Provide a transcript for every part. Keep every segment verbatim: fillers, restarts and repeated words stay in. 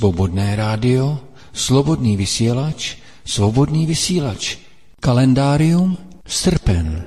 Svobodné rádio, Slobodný vysílač, Svobodný vysílač. Kalendárium srpen.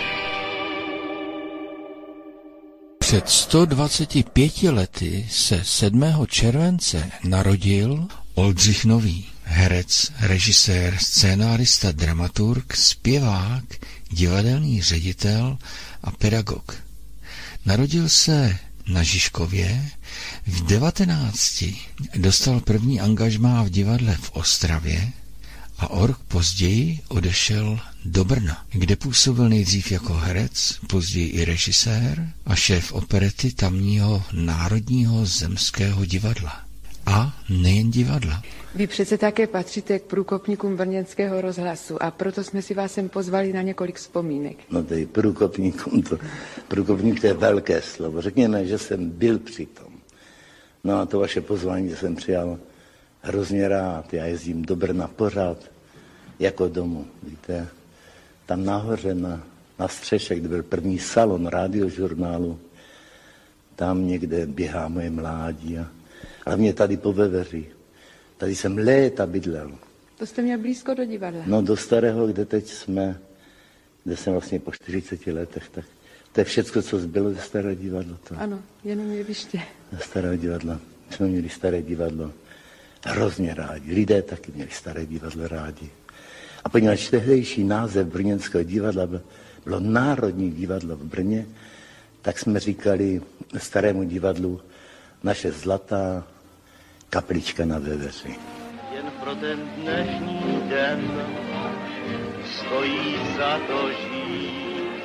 Před sto dvaceti pěti lety se sedmého července narodil Oldřich Nový, herec, režisér, scénárista, dramaturg, zpěvák, divadelní ředitel a pedagog. Narodil se na Žižkově, v devatenácti dostal první angažmá v divadle v Ostravě a o rok později odešel do Brna, kde působil nejdřív jako herec, později i režisér a šéf operety tamního Národního zemského divadla. A nejen divadla. Vy přece také patříte k průkopníkům brněnského rozhlasu a proto jsme si vás sem pozvali na několik vzpomínek. No tady průkopníkům, to, průkopník to je velké slovo. Řekněme, že jsem byl přitom. No a to vaše pozvání jsem přijal hrozně rád. Já jezdím do Brna pořád jako domů. Víte, tam nahoře na, na střeše, kde byl první salon radiožurnálu, tam někde běhá moje mládí a hlavně tady po Veveři. Tady jsem léta bydlel. To jste měl blízko do divadla. No do Starého, kde teď jsme, kde jsem vlastně po čtyřiceti letech, tak to je všecko, co zbylo ze Starého divadla. To. Ano, jenom jeviště. Ze Starého divadla. Jsme měli Staré divadlo hrozně rádi. Lidé taky měli Staré divadlo rádi. A poněvadž tehdejší název brněnského divadla byl, bylo Národní divadlo v Brně, tak jsme říkali Starému divadlu naše zlatá kaplička na Veveři. Jen pro ten dnešní den stojí za to žít.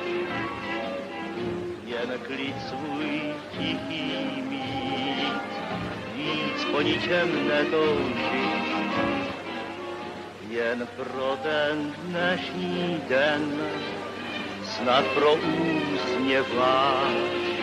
Jen klid svůj tichý mít, víc po ničem netoužit. Jen pro ten dnešní den snad pro úsměv váš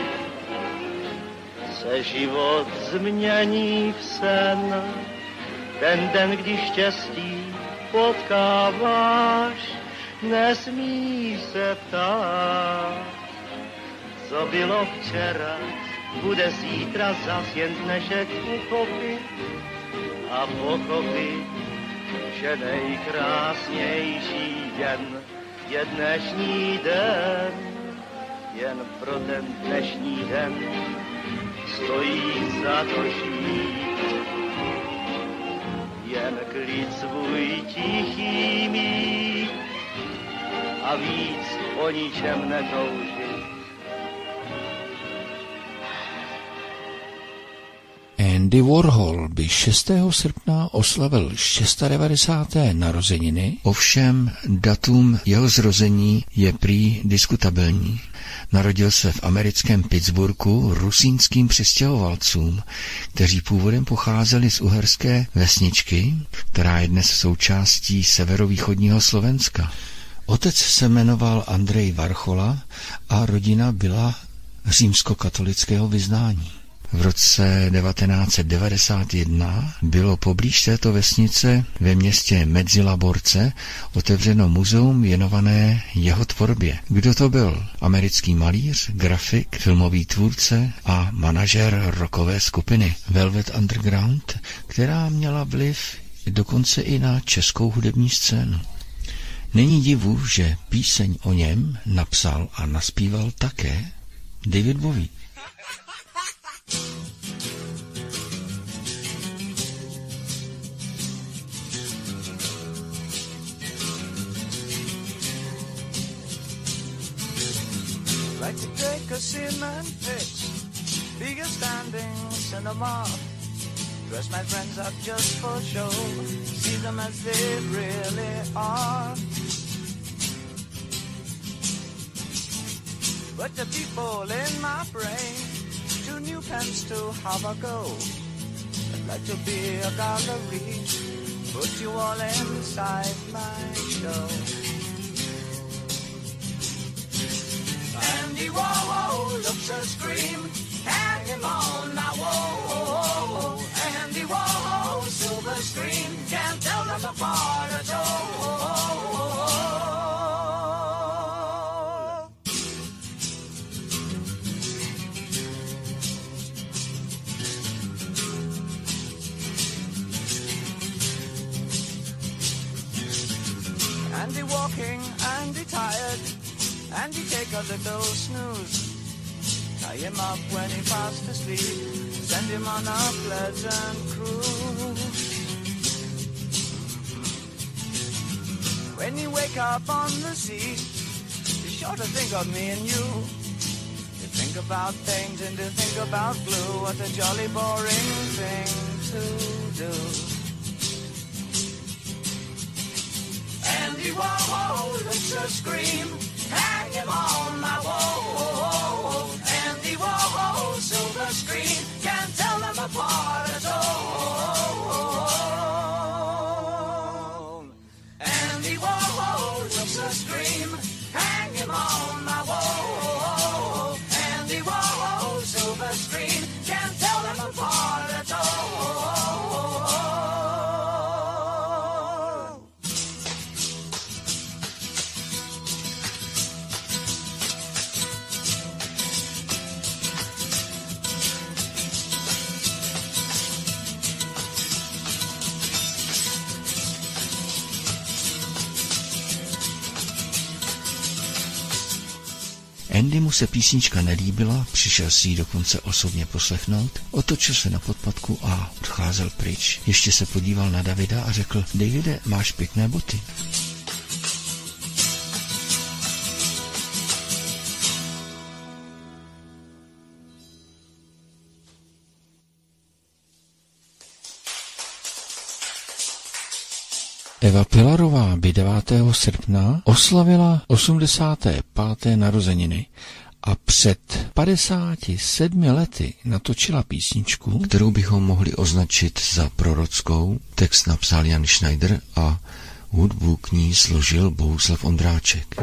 se život změní v sen. Ten den, kdy štěstí potkáváš, nesmíš se ptát, co bylo včera, bude zítra zas, jen dnešek uchopit a pochopit, že nejkrásnější den je dnešní den. Jen pro ten dnešní den stojí za to žít. Jen klid svůj tichý mít a víc o ničem netoužit. Andy Warhol by šestého srpna oslavil devadesátého šesté narozeniny, ovšem datum jeho zrození je prý diskutabilní. Narodil se v americkém Pittsburghu rusínským přistěhovalcům, kteří původem pocházeli z uherské vesničky, která je dnes součástí severovýchodního Slovenska. Otec se jmenoval Andrej Varchola a rodina byla římskokatolického vyznání. V roce devatenáct set devadesát jedna bylo poblíž této vesnice ve městě Medzilaborce otevřeno muzeum věnované jeho tvorbě. Kdo to byl? Americký malíř, grafik, filmový tvůrce a manažer rockové skupiny Velvet Underground, která měla vliv dokonce i na českou hudební scénu. Není divu, že píseň o něm napsal a naspíval také David Bowie. Like to take a cement fix, bigger standing cinema. Dress my friends up just for show, see them as they really are. But the people in my brain, two new pens to have a go. I'd like to be a gallery, put you all inside my show. Andy Warhol looks a scream, hang him on now, whoa. Andy Warhol, silver screen, can't tell them apart at all. walking and he tired, and he take a little snooze. Tie him up when he fast asleep, send him on a pleasant cruise. When you wake up on the sea, be sure to think of me and you. To think about things and to think about blue, what a jolly boring thing to do. Andy Warhol looks a scream, hang him on my wall. Andy Warhol, silver screen, can't tell them apart at all. Andy Warhol looks a scream, hang him on my wall. Andy Warhol, silver screen, can't tell them apart at all. Andymu se písnička nelíbila, přišel si ji dokonce osobně poslechnout, otočil se na podpatku a odcházel pryč. Ještě se podíval na Davida a řekl: Davide, máš pěkné boty. Eva Pilarová by devátého srpna oslavila osmdesáté páté narozeniny a před padesáti sedmi lety natočila písničku, kterou bychom mohli označit za prorockou. Text napsal Jan Schneider a hudbu k ní složil Bohuslav Ondráček.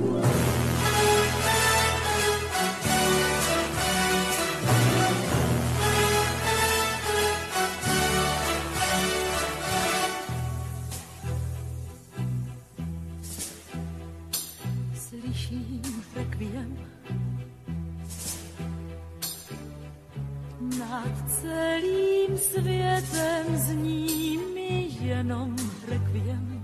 Nad celým světem zní mi jenom rekviem.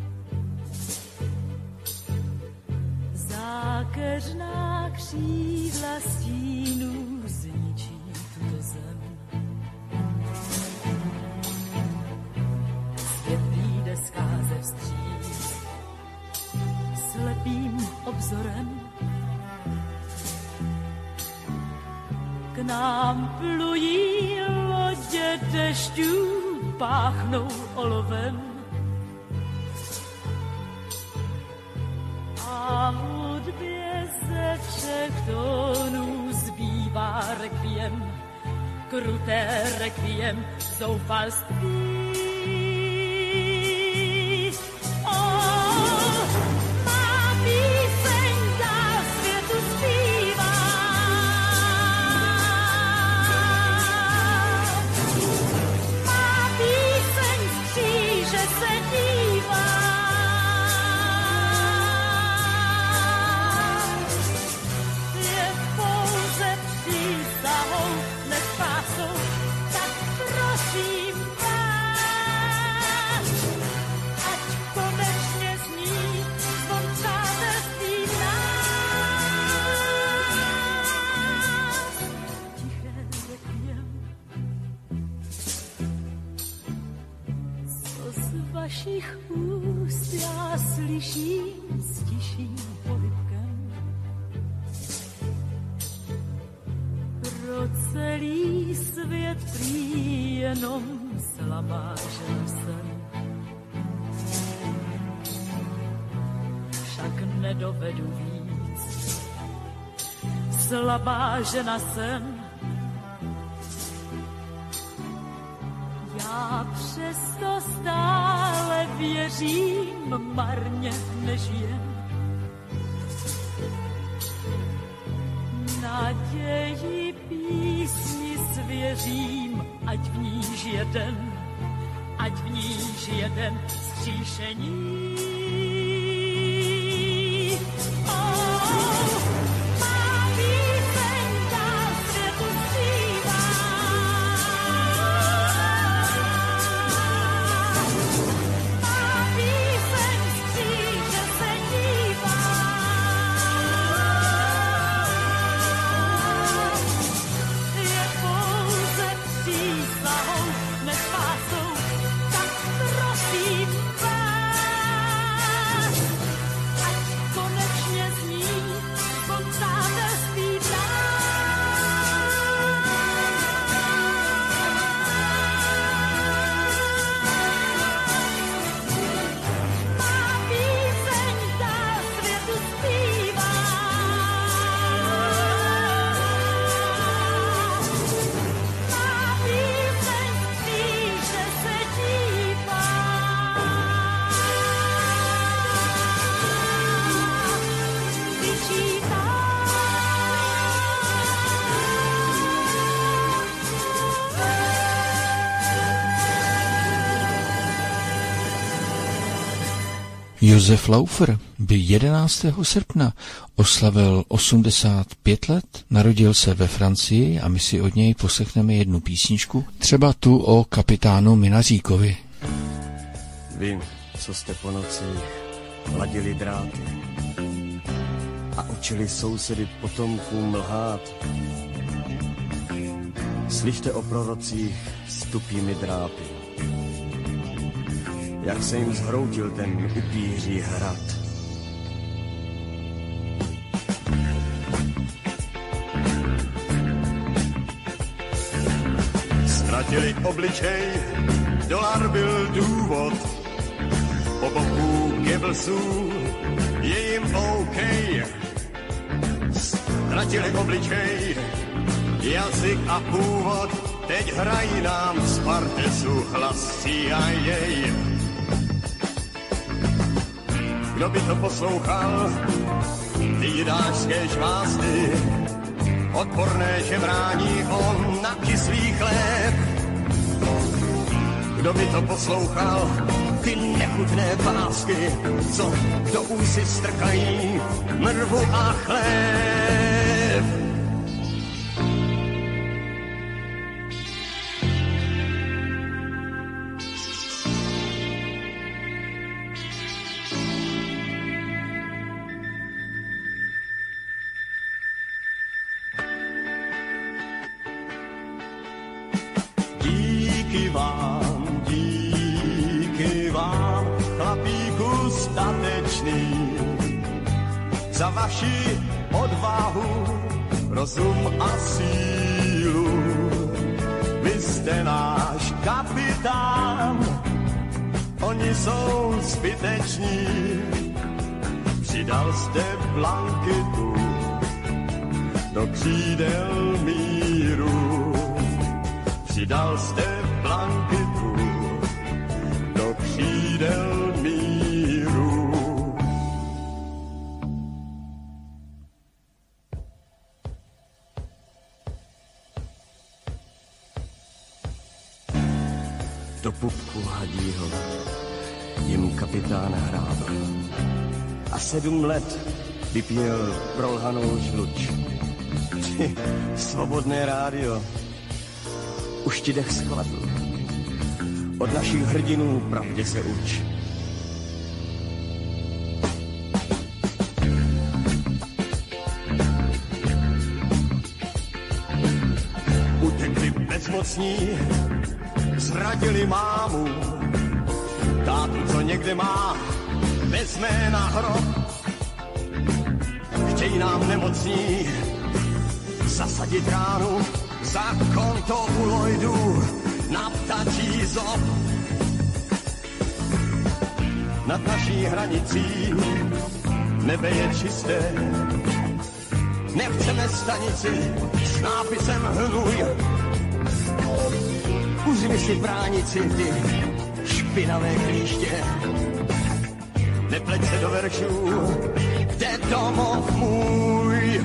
Zákeřná křídla stínů zničí tuto zem. Svět vyjde zkáze vstříc slepým obzorem. K nám plují lodě dešťů, páchnou olovem. A hudbě ze všech tónů zbývá rekviem, kruté rekviem zoufalství. Vašich úst já slyším s tichým polibkem. Pro celý svět prý jenom slabá žena jsem. Však nedovedu víc. Slabá žena jsem. Já přesto stále věřím, marně nežijem. Naději písni svěřím, ať v níž jeden, ať v níž jeden zkříšení. Say Josef Laufer by jedenáctého srpna oslavil osmdesát pět let, narodil se ve Francii a my si od něj poslechneme jednu písničku, třeba tu o kapitánu Minaříkovi. Vím, co jste po nocích ladili dráty a učili sousedy potomkům lhát. Slyšte o prorocích s tupými drápy, jak se jim zhroutil ten upíří hrad. Ztratili obličej, dolar byl důvod, po boku Goebbelsů je jim OK. Ztratili obličej, jazyk a původ, teď hrají nám z partesu hlas C I A. Kdo by to poslouchal, ty jidářské žvásty, odporné žebrání on na kyslý chléb. Kdo by to poslouchal, ty nechutné pásky, co do úsy strkají mrvu a chléb. Díky vám, díky vám, chlapíku statečný, za vaši odvahu, rozum a sílu. Vy jste náš kapitán, oni jsou zbyteční. Přidal jste blanketu do křídel míru. Přidal jste blanketu do křídel míru. Do pupku hadího jim kapitán hrábl a sedm let vypěl prolhanou žluč. Ty, svobodné rádio, už ti dech schladl. Od našich hrdinů pravdě se uč. Utekli bezmocní, zradili mámu, tátu, co někde má, vezme na hrob. Chtějí nám nemocní zasadit ránu za konto u Lloydů na ptačí zob. Nad naší hranicí nebe je čisté, nechceme stanici s nápisem hnuj. Uzmi si v bránici ty špinavé klíště, nepleť se do veršů, kde domov můj.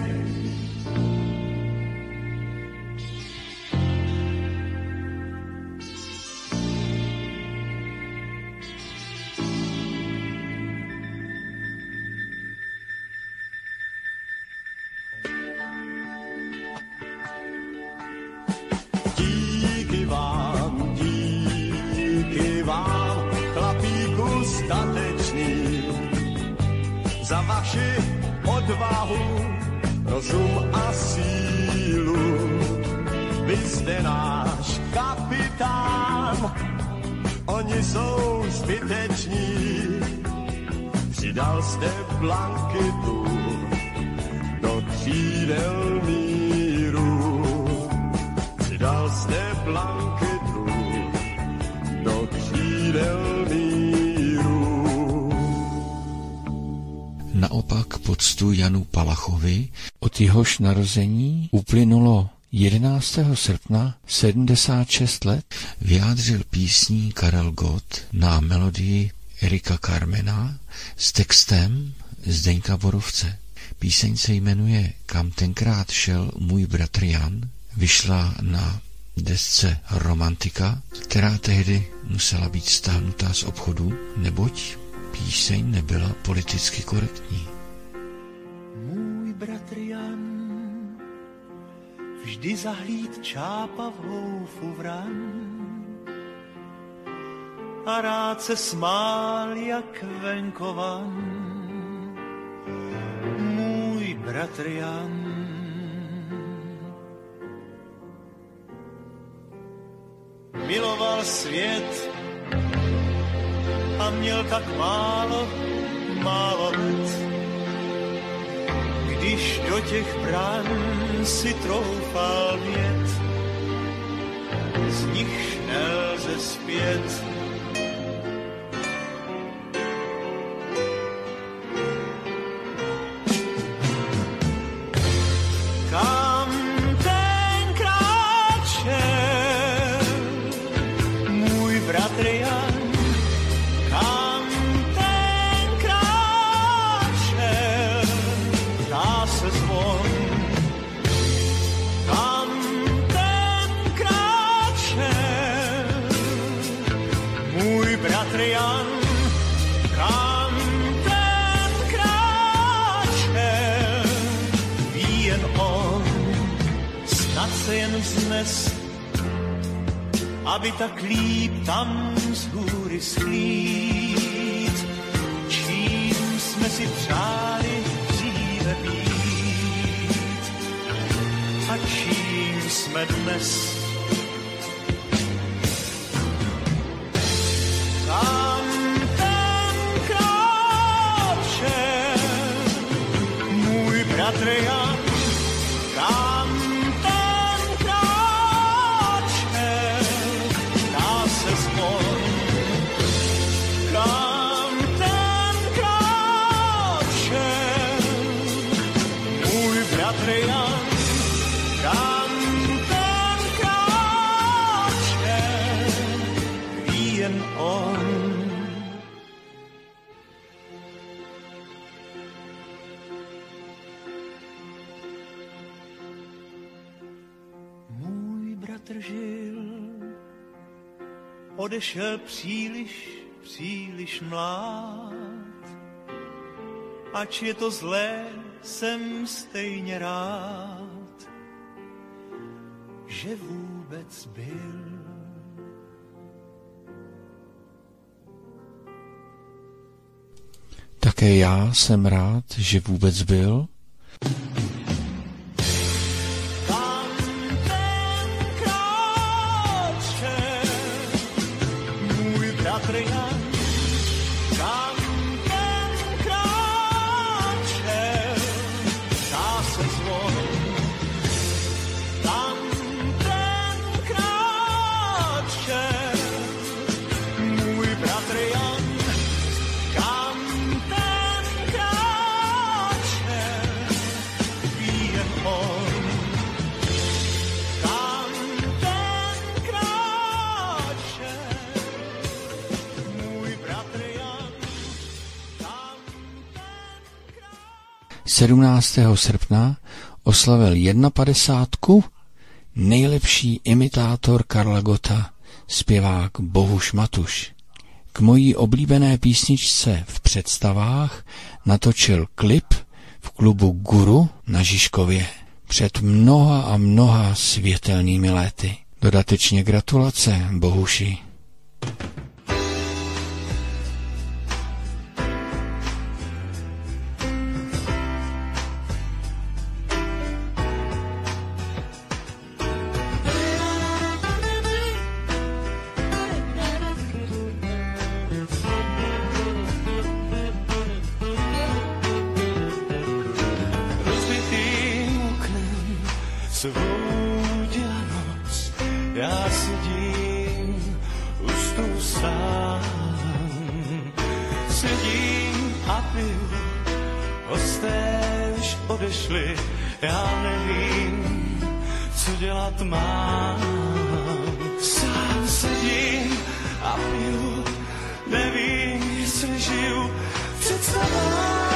Díky vám, díky vám, chlapíku statečný, za vaši odvahu, rozum a sílu. Vy jste náš kapitán, oni jsou zbyteční. Přidal jste blanketu do křídel míru. Přidal jste blanketu do křídel míru. Naopak poctu Janu Palachovi, od jehož narození uplynulo jedenáctého srpna sedmdesát šest let, vyjádřil písní Karel Gott na melodii Erika Carmena s textem Zdeňka Borovce. Píseň se jmenuje Kam tenkrát šel můj bratr Jan, vyšla na desce Romantika, která tehdy musela být stáhnutá z obchodu, neboť píseň nebyla politicky korektní. Můj bratr Jan vždy zahlíd čápa v houfu vran a rád se smál jak venkovan. Můj bratr Jan miloval svět a měl tak málo, málo let. Když do těch brán si troufal vjet, z nich nelze zpět. Kam tenkrát šel můj bratr Jan, kam tenkrát šel, dá se zvon. Kam tenkrát šel můj bratr Jan, kam tenkrát šel, ví jen on, snad se jen vznes, aby tak líp tam z hůry sklít, čím jsme si přáli dříve být a čím jsme dnes. Kam tenkrát šel můj bratr Jan, kam tenkrát šel, dá se zvon. Kam tenkrát šel můj bratr Jan, kam tenkrát šel, ví jen on. Můj bratr žil, odešel příliš, příliš mlád. Ač je to zlé, jsem stejně rád, že vůbec byl. Také já jsem rád, že vůbec byl. Kam tenkrát šel můj bratr Jan, kam tenkrát šel, dá se zvon. Kam tenkrát šel můj bratr Jan, kam tenkrát šel, ví jen on. Kam tenkrát šel můj bratr Jan, kam tenkrát... sedmnáctého srpna oslavil padesátku jedna nejlepší imitátor Karla Gotta, zpěvák Bohuš Matuš. K mojí oblíbené písničce v představách natočil klip v klubu Guru na Žižkově před mnoha a mnoha světelnými léty. Dodatečně gratulace, Bohuši. Rozbitým oknem svoudila noc, já sedím u stolu sám. Sedím a piju, hosté už odešli, já nevím, co dělat mám. Sám sedím a piju, nevím, jestli žiju v představách.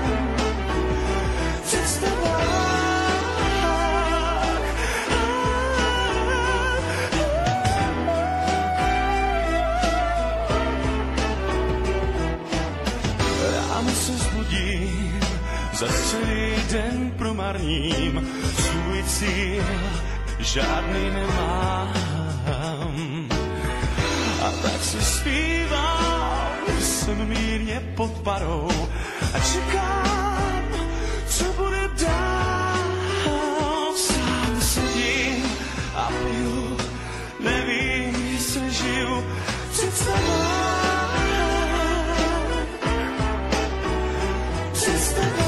Představách. den promarním, svůj cíl žádný nemám. A tak si zpívám, jsem mírně pod parou a čekám, co bude dál. Sám sedím a piju, nevím, jestli žiju, představám, představám.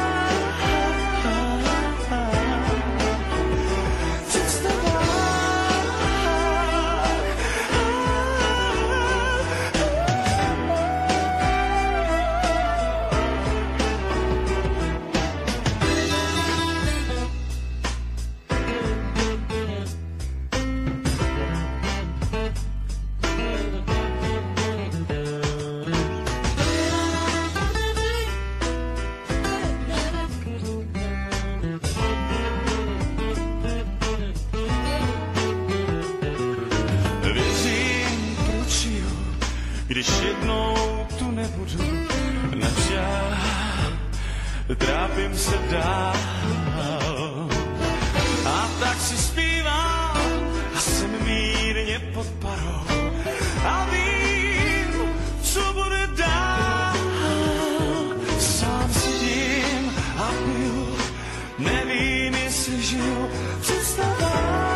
Když jednou tu nebudu, načá, trápím se dál. A tak si zpívám a jsem mírně pod parou a vím, co bude dál. Sám sedím a piju, nevím, jestli žiju, představám.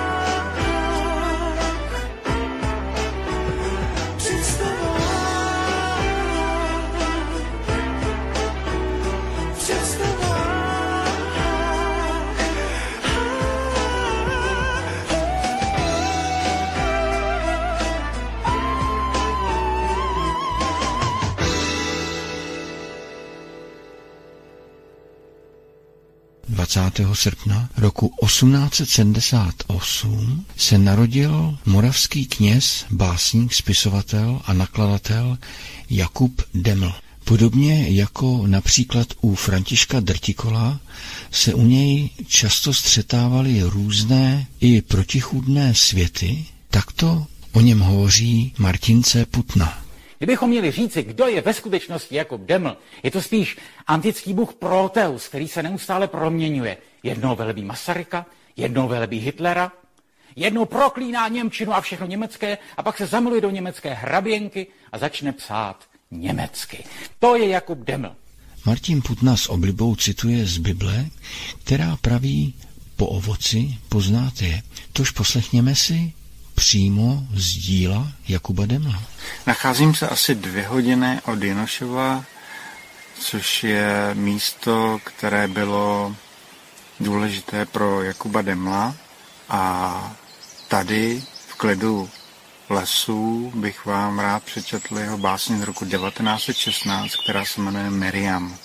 dvacátého srpna roku osmnáct set sedmdesát osm se narodil moravský kněz, básník, spisovatel a nakladatel Jakub Deml. Podobně jako například u Františka Drtikola se u něj často střetávaly různé i protichůdné světy, takto o něm hovoří Martin C. Putna. Kdybychom měli říci, kdo je ve skutečnosti Jakub Deml, je to spíš antický bůh Proteus, který se neustále proměňuje. Jednou velebí Masaryka, jednou velebí Hitlera, jednou proklíná němčinu a všechno německé a pak se zamiluje do německé hraběnky a začne psát německy. To je Jakub Deml. Martin Putna s oblibou cituje z Bible, která praví: po ovoci poznáte je. Tož poslechněme si přímo z díla Jakuba Demla. Nacházím se asi dvě hodiny od Jinošova, což je místo, které bylo důležité pro Jakuba Demla, a tady v klidu lesů bych vám rád přečetl jeho básně z roku devatenáct set šestnáct, která se jmenuje Miriam.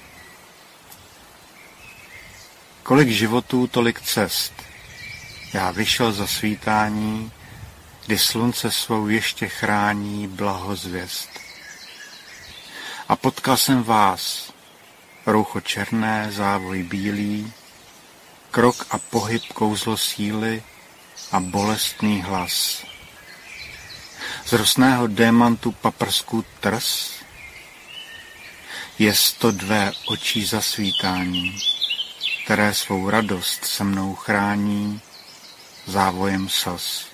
Kolik životů, tolik cest. Já vyšel za svítání, kdy slunce svou ještě chrání blahozvěst. A potkal jsem vás, roucho černé, závoj bílý, krok a pohyb kouzlo síly a bolestný hlas. Z rosného démantu paprsku trs, jest to dvé očí zasvítání, které svou radost se mnou chrání závojem slz.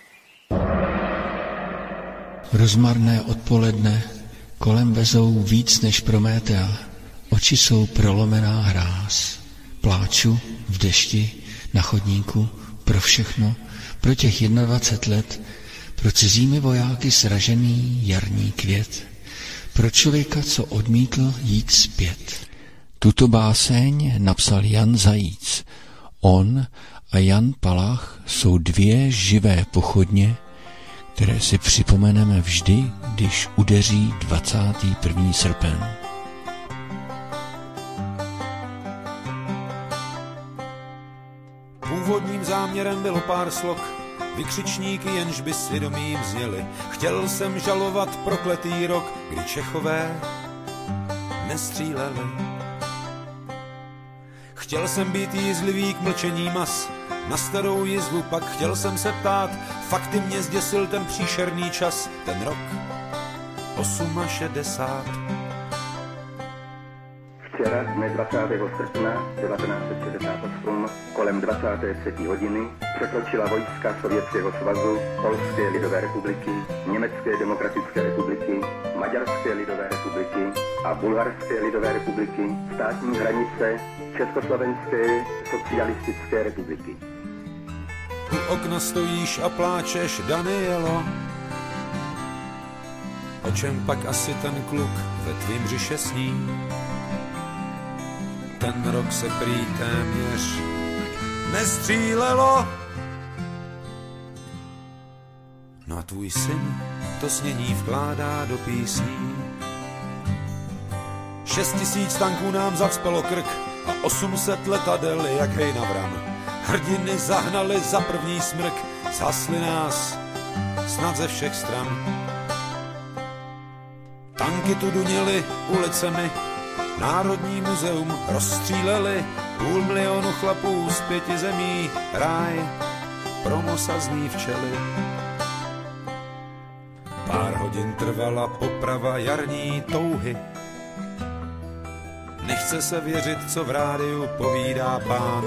Rozmarné odpoledne kolem vezou víc než Prométea, oči jsou prolomená hráz. Pláču v dešti, na chodníku, pro všechno, pro těch dvacet jedna let, pro cizími vojáky sražený jarní květ, pro člověka, co odmítl jít zpět. Tuto báseň napsal Jan Zajíc. On a Jan Palach jsou dvě živé pochodně, které si připomeneme vždy, když udeří dvacátý první srpen. Původním záměrem bylo pár slok, vykřičníky, jenž by svědomím zněli. Chtěl jsem žalovat prokletý rok, kdy Čechové nestříleli. Chtěl jsem být jízlivý k mlčení mas, na starou jizvu pak chtěl jsem se ptát, fakty mě zděsil ten příšerný čas, ten rok šedesát osm. Chci Včera, dne dvacátého srpna devatenáct set šedesát osm, kolem dvacáté třetí hodiny překročila vojska Sovětského svazu, Polské lidové republiky, Německé demokratické republiky, Maďarské lidové republiky a Bulharské lidové republiky státní hranice Československé socialistické republiky. U okna stojíš a pláčeš, Danielo. O čem pak asi ten kluk ve tvým břiše sní? Ten rok se prý téměř nestřílelo. No a tvůj syn to snění vkládá do písní. Šest tisíc tanků nám zacpalo krk a osm set letadel jak hejna vran. Hrdiny zahnali za první smrk, zhasli nás snad ze všech stran. Tanky tu duněly ulicemi, Národní muzeum rozstříleli, půl milionu chlapů z pěti zemí, ráj pro mosazní včely. Pár hodin trvala poprava jarní touhy. Nechce se věřit, co v rádiu povídá pán.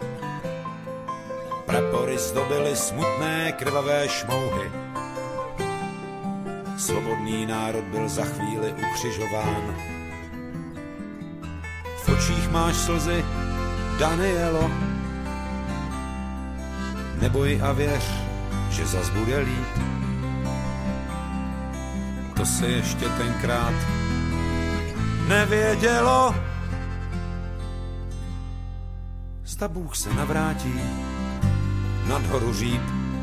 Prapory zdobily smutné krvavé šmouhy. Svobodný národ byl za chvíli ukřižován. V očích máš slzy, Danielo. Neboj a věř, že zas bude líp. To se ještě tenkrát nevědělo. Zda Bůh se navrátí nad horu říp.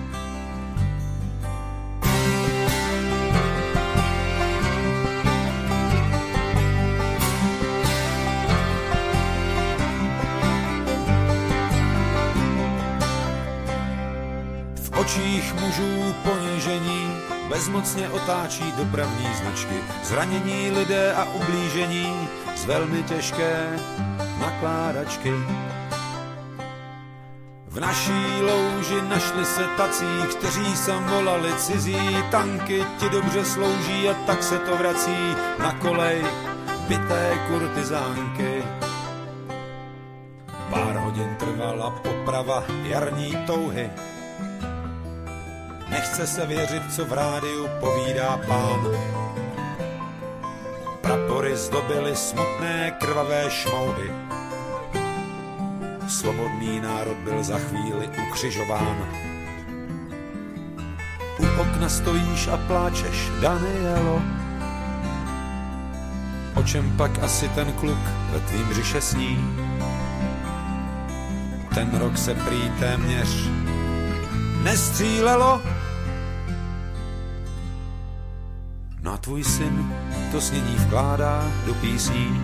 V očích mužů ponížení bezmocně otáčí dopravní značky. Zranění lidé a ublížení z velmi těžké nakládačky. V naší louži našli se tací, kteří sem volali cizí. Tanky ti dobře slouží a tak se to vrací na kolej bité kurtizánky. Pár hodin trvala poprava jarní touhy. Nechce se věřit, co v rádiu povídá pán. Prapory zdobily smutné krvavé šmouhy. Svobodný národ byl za chvíli ukřižován. U okna stojíš a pláčeš, Danielo. O čem pak asi ten kluk ve tvým břiše sní? Ten rok se prý téměř nestřílelo. No a tvůj syn to snění vkládá do písní.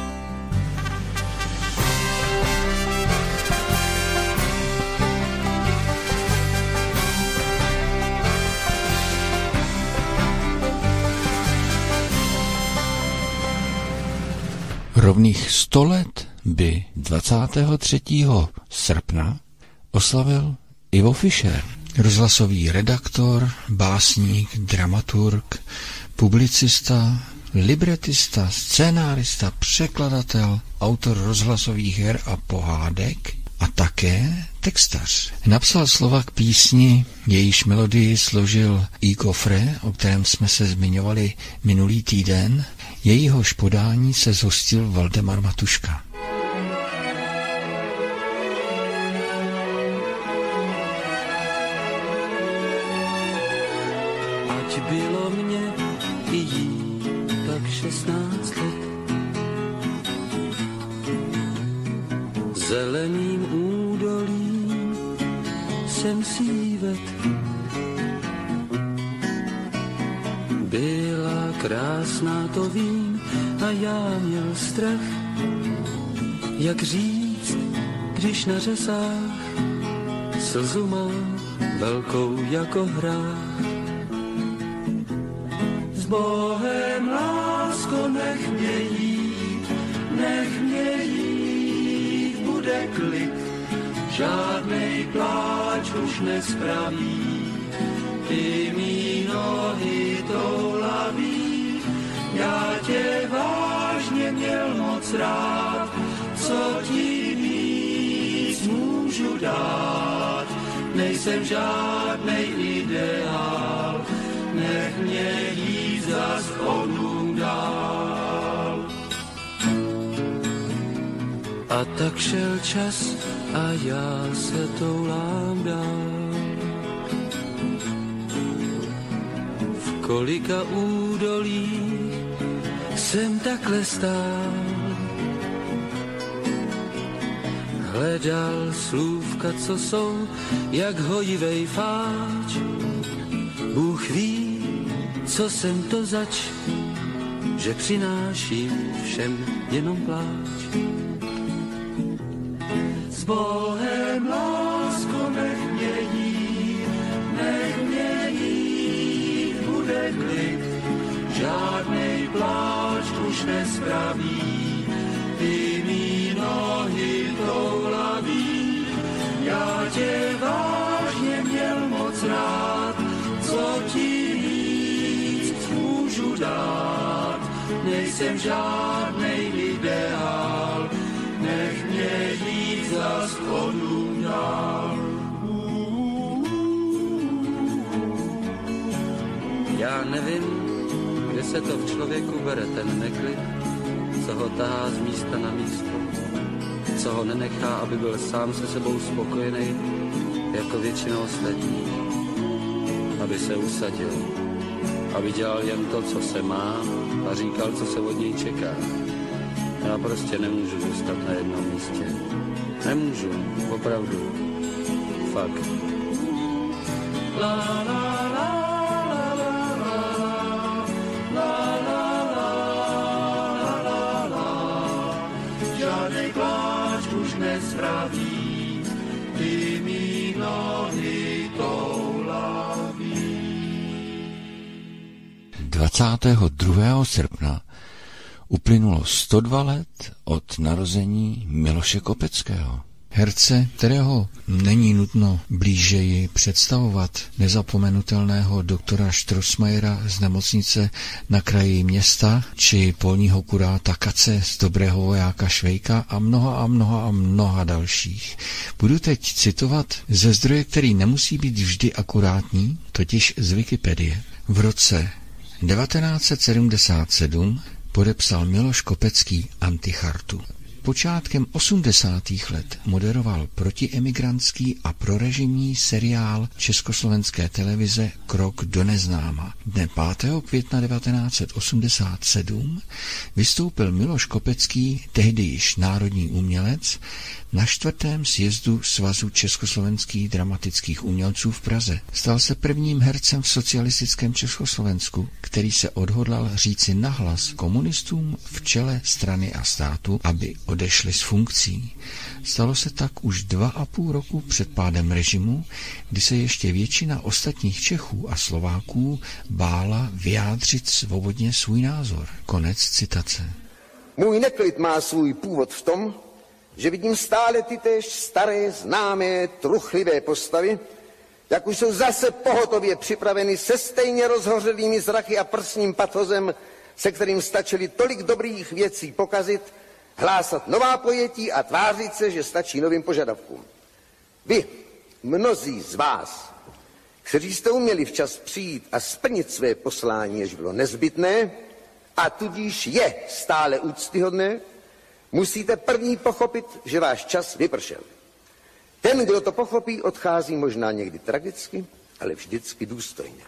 Rovných sto let by dvacátého třetího srpna oslavil Ivo Fischer, rozhlasový redaktor, básník, dramaturg, publicista, libretista, scénárista, překladatel, autor rozhlasových her a pohádek a také textař. Napsal slova k písni, jejíž melodii složil I. Gofre, o kterém jsme se zmiňovali minulý týden. Jejíhož podání se zhostil Valdemar Matuška. Ať bylo mě i jí tak šestnáct let, zeleným údolím jsem si ved. Byla krásná, to vím, a já měl strach, jak říct, když na řasách slzu mám velkou jako hrách. S Bohem, lásko, nech mě jít, nech mě jít, bude klid, žádnej pláč už nespraví, ty mý nohy toulaví, já tě vážně měl moc rád, co ti víc můžu dát. Nejsem žádnej ideál, nech mě jít zas odům dál. A tak šel čas a já se toulám dál. V kolika údolích jsem takhle stál, hledal slůvka, co jsou jak hojivej fáč. Bůh ví, co jsem to zač, že přináším všem jenom pláč. S Bohem, lásko, nech mě jít, nech mě jít, bude klid, žádnej pláč už nespraví, ty mý nohy toulaví. Já tě vážně měl moc rád, co ti víc můžu dát. Nejsem žádnej ideál, nech mě jít zas odům dál. Já nevím, kde se to v člověku bere ten neklid, co ho tahá z místa na místo, co ho nenechá, aby byl sám se sebou spokojený, jako většina ostatních, aby se usadil, aby dělal jen to, co se má a říkal, co se od něj čeká. Já prostě nemůžu zůstat na jednom místě. Nemůžu, opravdu. Fakt. La, la, la. Nespraví, ty mý nohy toulaví. dvacátého druhého srpna uplynulo sto dva let od narození Miloše Kopeckého. Herce, kterého není nutno blížeji představovat, nezapomenutelného doktora Strossmayera z nemocnice na kraji města, či polního kuráta Kace z Dobrého vojáka Švejka a mnoha a mnoha a mnoha dalších. Budu teď citovat ze zdroje, který nemusí být vždy akurátní, totiž z Wikipedie. V roce devatenáct set sedmdesát sedm podepsal Miloš Kopecký Antichartu. Počátkem osmdesátých let moderoval protiemigrantský a prorežimní seriál československé televize Krok do neznáma. Dne pátého května devatenáct set osmdesát sedm vystoupil Miloš Kopecký, tehdy již národní umělec, na čtvrtém sjezdu Svazu československých dramatických umělců v Praze. Stal se prvním hercem v socialistickém Československu, který se odhodlal říci nahlas komunistům v čele strany a státu, aby odešli z funkcí. Stalo se tak už dva a půl roku před pádem režimu, kdy se ještě většina ostatních Čechů a Slováků bála vyjádřit svobodně svůj názor. Konec citace. Můj neklid má svůj původ v tom, že vidím stále ty též staré, známé, truchlivé postavy, jak už jsou zase pohotově připraveny se stejně rozhořelými zrachy a prsním pathozem, se kterým stačili tolik dobrých věcí pokazit, hlásat nová pojetí a tvářit se, že stačí novým požadavkům. Vy, mnozí z vás, kteří jste uměli včas přijít a splnit své poslání, jež bylo nezbytné, a tudíž je stále úctyhodné, musíte první pochopit, že váš čas vypršel. Ten, kdo to pochopí, odchází možná někdy tragicky, ale vždycky důstojně.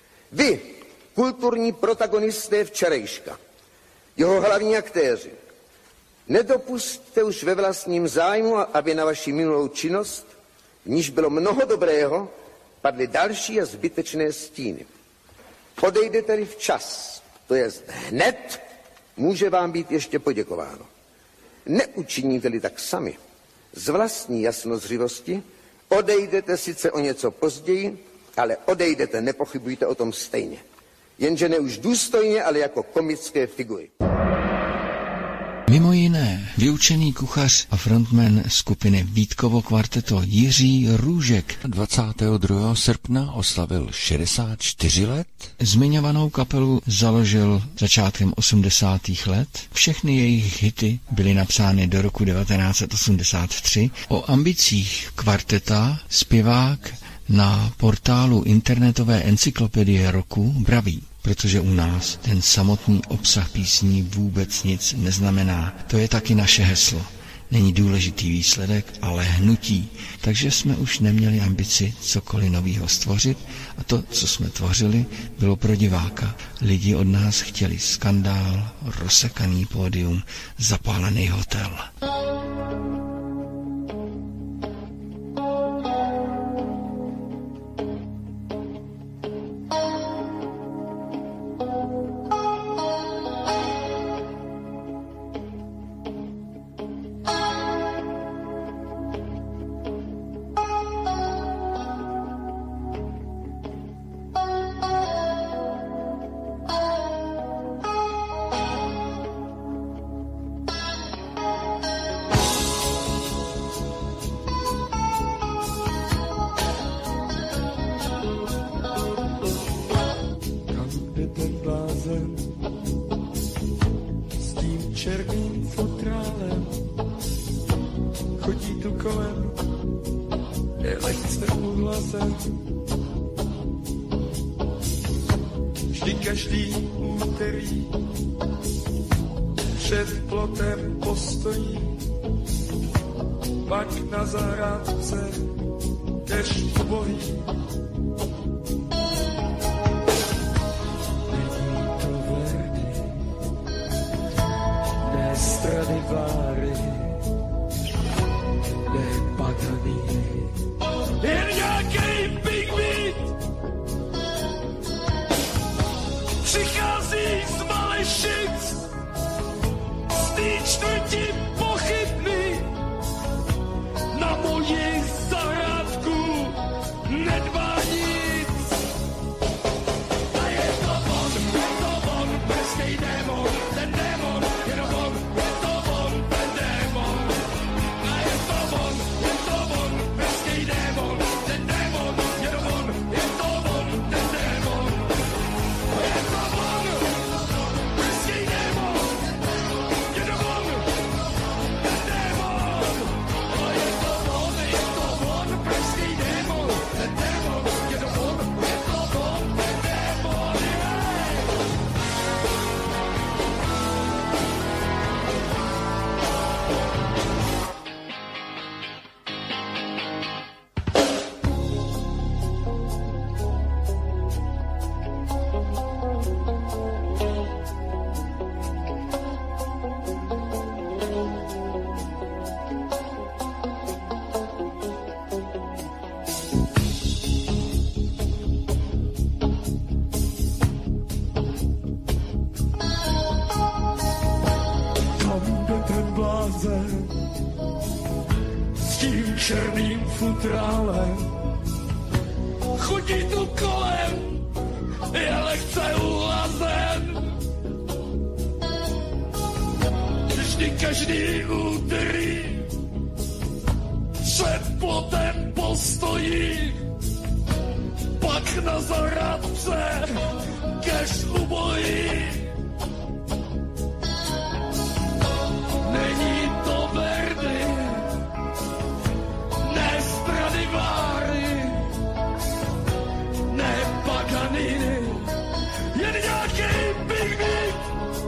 Vy, kulturní protagonisté včerejška, jeho hlavní aktéři, nedopusťte už ve vlastním zájmu, aby na vaši minulou činnost, v níž bylo mnoho dobrého, padly další a zbytečné stíny. Odejde tedy včas, to jest hned, může vám být ještě poděkováno. Neučiníte-li tak sami, z vlastní jasnozřivosti, odejdete sice o něco později, ale odejdete, nepochybujte o tom stejně. Jenže ne už důstojně, ale jako komické figury. Mimo jiné vyučený kuchař a frontman skupiny Vítkovo kvarteto Jiří Růžek dvacátého druhého srpna oslavil šedesát čtyři let. Zmiňovanou kapelu založil začátkem osmdesátých let. Všechny jejich hity byly napsány do roku devatenáct set osmdesát tři. O ambicích kvarteta zpěvák na portálu internetové encyklopedie roku praví, protože u nás ten samotný obsah písní vůbec nic neznamená. To je taky naše heslo. Není důležitý výsledek, ale hnutí. Takže jsme už neměli ambici cokoliv novýho stvořit a to, co jsme tvořili, bylo pro diváka. Lidi od nás chtěli skandál, rozsekaný pódium, zapálený hotel. Vždy každý úterý před plotem postojí, pak na zahrádce keř ubohý. Není to Verdi, ne Stradivari, ne Paganini, jen nějaký Big Beat. Přichází z Malešic, z té čtvrti pochybný, na moji zahrádku nedbá nic. A je to on, je to on, pražský démon, ten démon, jenom on, je to on, ten démon. A je to on, je to on, pražský démon, ten démon, jenom on, je to on, ten démon. Je to on, pražský démon, jenom on, ten démon. A je to on, je to on, pražský démon, ten démon, jenom on, je to on, ten démon. Kam jde ten blázen s tím černým futrálem? Chodí tu kolem, je lehce ulazen. Vždy každý úterý před plotem postojí, pak na zahrádce keř ubojí. Není to Verdi, ne Stradivari, ne Paganini, jen nějaký Big Beat.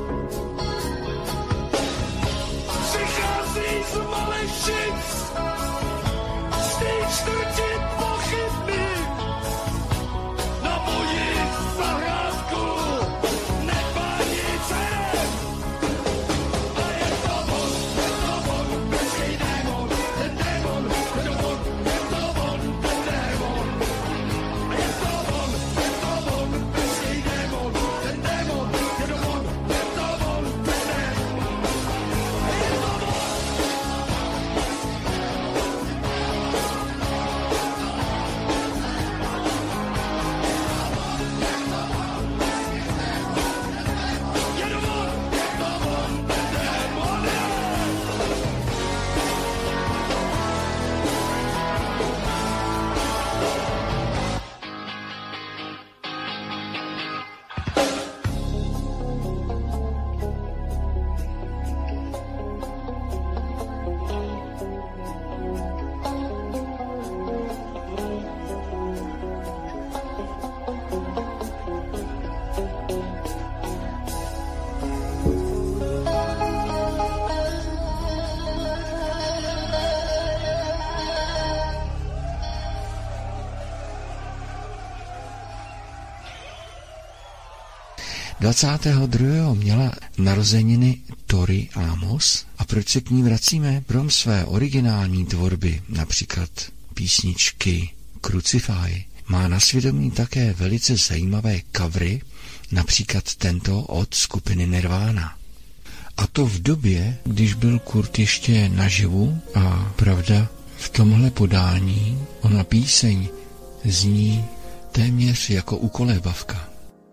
Přichází z Malešic, z té čtvrti pochybný, na moji zahrádku nedbá dvacátého druhého měla narozeniny Tori Amos. A proč se k ní vracíme? Krom své originální tvorby, například písničky Crucify, má na svědomí také velice zajímavé covery, například tento od skupiny Nirvana. A to v době, když byl Kurt ještě naživu a pravda, v tomhle podání ona píseň zní téměř jako ukolébavka.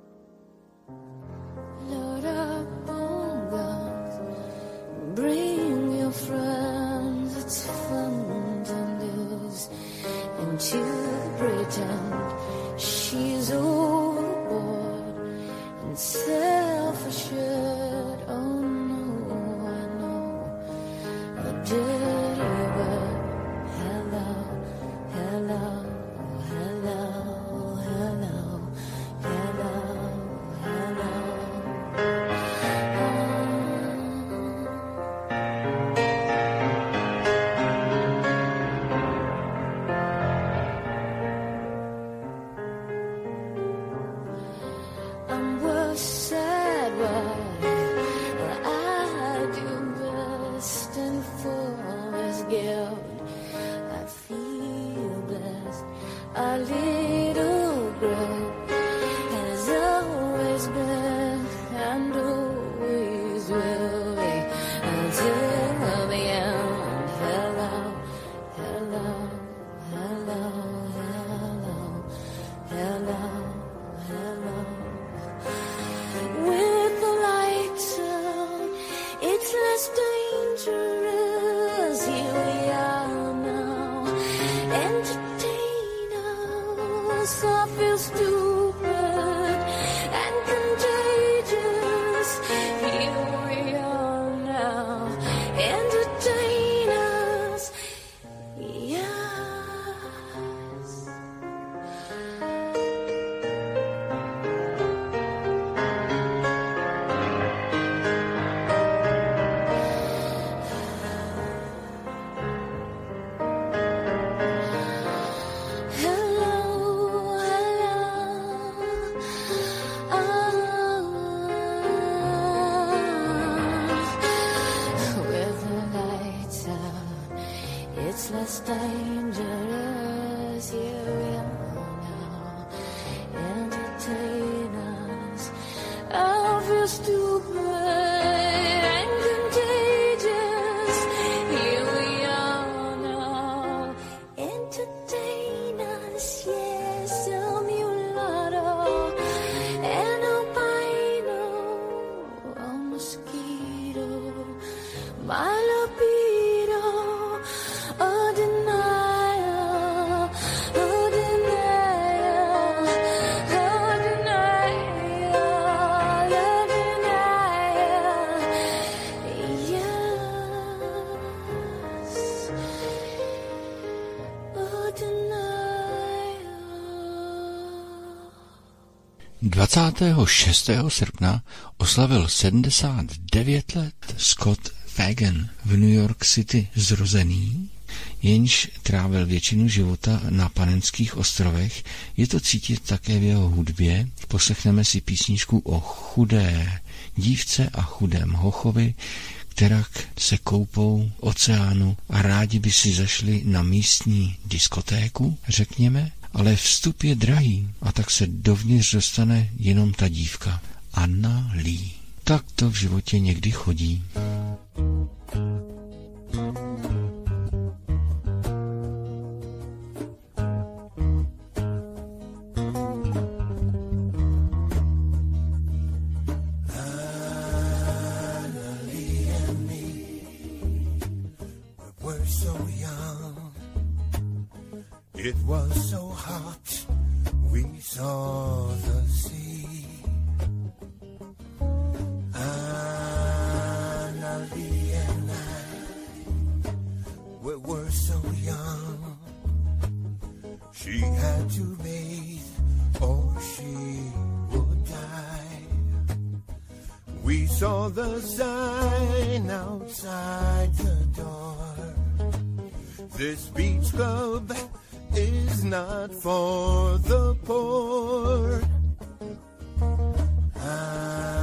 dvacátého šestého srpna oslavil sedmdesát devět let Scott Fagan, v New York City zrozený, jenž trávil většinu života na Panenských ostrovech. Je to cítit také v jeho hudbě. Poslechneme si písničku o chudé dívce a chudém hochovi, kterak se koupou oceánu a rádi by si zašli na místní diskotéku, řekněme, ale vstup je drahý a tak se dovnitř dostane jenom ta dívka, Anna Lee. Tak to v životě někdy chodí. It was so hot, we saw the sea. Annalie and I, we were so young. She had to bathe or she would die. We saw the sign outside the door. This beach club is not for the poor. I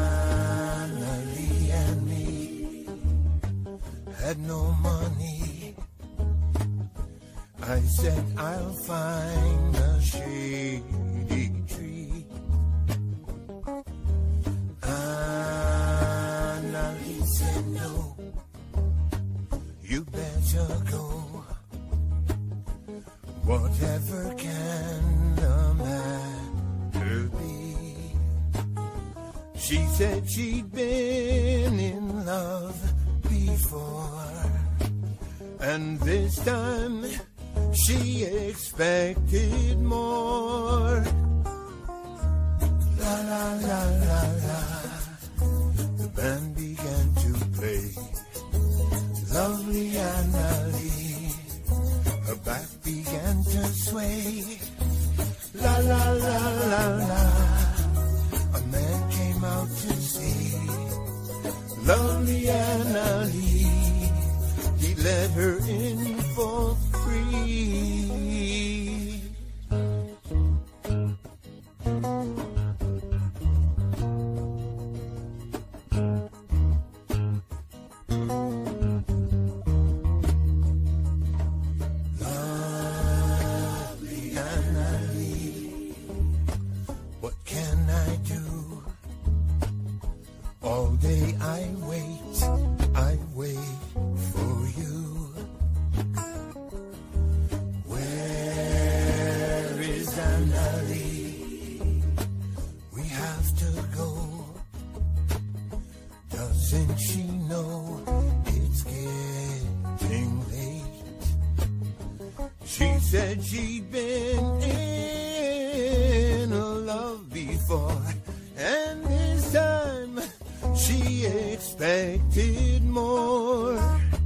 and me had no money. I said I'll find a shady tree. Annalise said no, you better go. Whatever can the matter be? She said she'd been in love before, and this time she expected more. La la la la la. The band began to play. Lovely Annalie, her back began to sway. La la la la la. A man came out to see lovely Annalie. He let her in for free. Lovely Annalie, what can I do? All day I wait, I wait for you. Where is Annalie? We have to go. Doesn't she know it's getting late? She said she'd been in love before, and this time she expected more.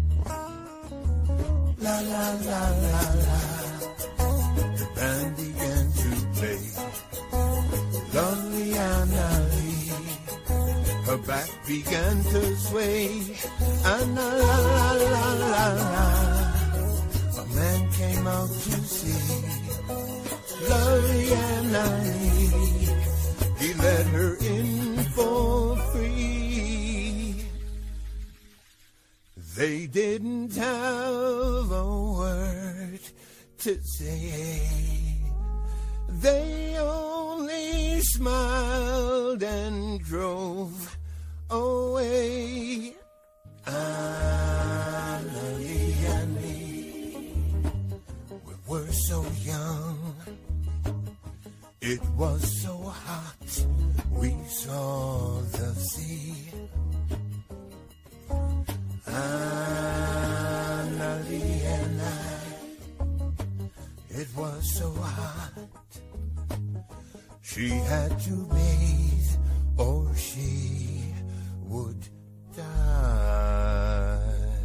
La la la la la. The band began to play. Lovely Annalie, her back began to sway. Anna la la la la la. A man came out to see lovely Annalie. He let her in for free. They didn't have a word to say. They only smiled and drove away. Annalie and me, we were so young. It was so hot, we saw the sea. Annalie and I, it was so hot. She had to bathe or she would die.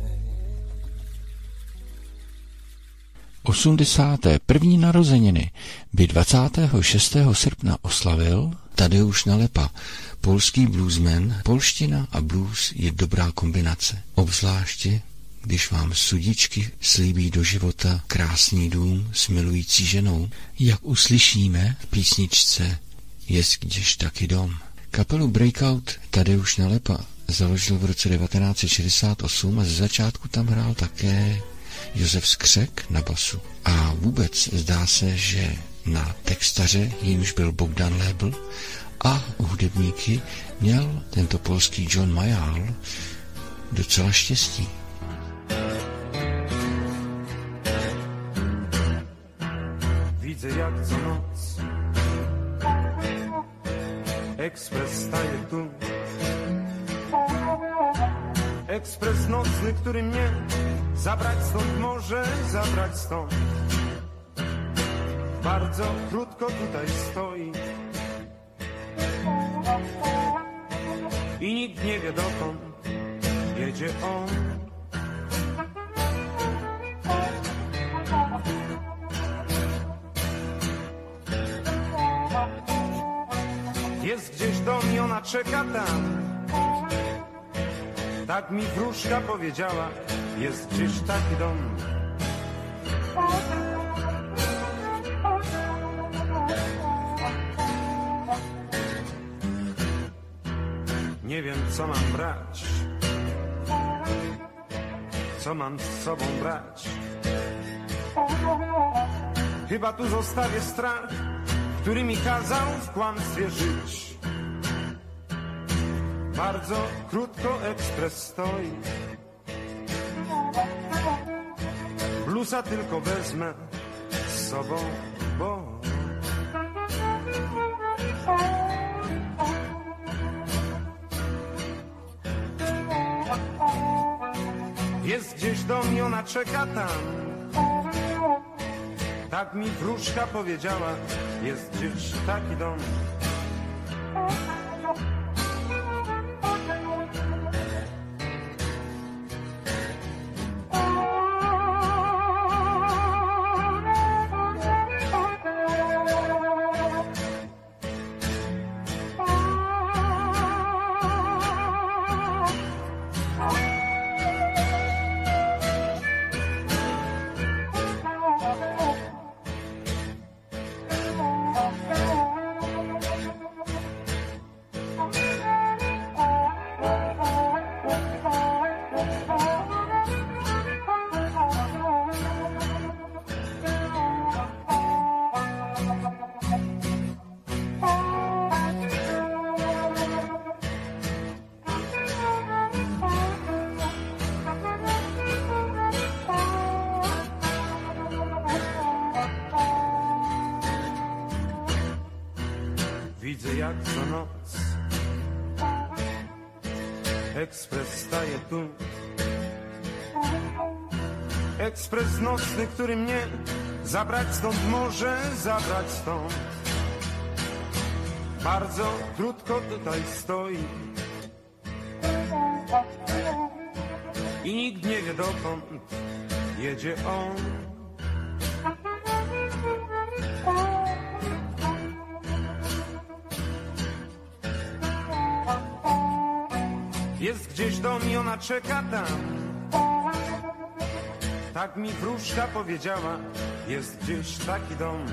osmdesáté první narozeniny by dvacátého šestého srpna oslavil Tadeusz Nalepa, polský bluesman. Polština a blues je dobrá kombinace, obzvláště když vám sudičky slíbí do života krásný dům s milující ženou, jak uslyšíme v písničce Jest gdzieś taki dom. Kapelu Breakout Tadeusz Nalepa založil v roce devatenáct set šedesát osm a ze začátku tam hrál také Josef Skřek na basu. A vůbec zdá se, že na textaře, jímž byl Bogdan Lebl, a hudebníky měl tento polský John Mayall docela štěstí. Widzę jak co noc ekspres staje tu. Ekspres nocny, który mnie zabrać stąd może, zabrać stąd. Bardzo krótko tutaj stoi i nikt nie wie dokąd jedzie on. Jest gdzieś dom i ona czeka tam. Tak mi wróżka powiedziała, jest gdzieś taki dom. Nie wiem co mam brać, co mam z sobą brać. Chyba tu zostawię strach, który mi kazał w kłamstwie żyć. Bardzo krótko ekspres stoi. Blusa tylko wezmę z sobą, bo jest gdzieś dom i ona czeka tam. Tak mi wróżka powiedziała, jest gdzieś taki dom. Widzę jak co noc ekspres staje tu. Ekspres nocny, który mnie zabrać stąd może, zabrać stąd. Bardzo krótko tutaj stoi i nikt nie wie dokąd jedzie on. Jest gdzieś dom i ona czeka tam. Tak mi wróżka powiedziała, jest gdzieś taki dom.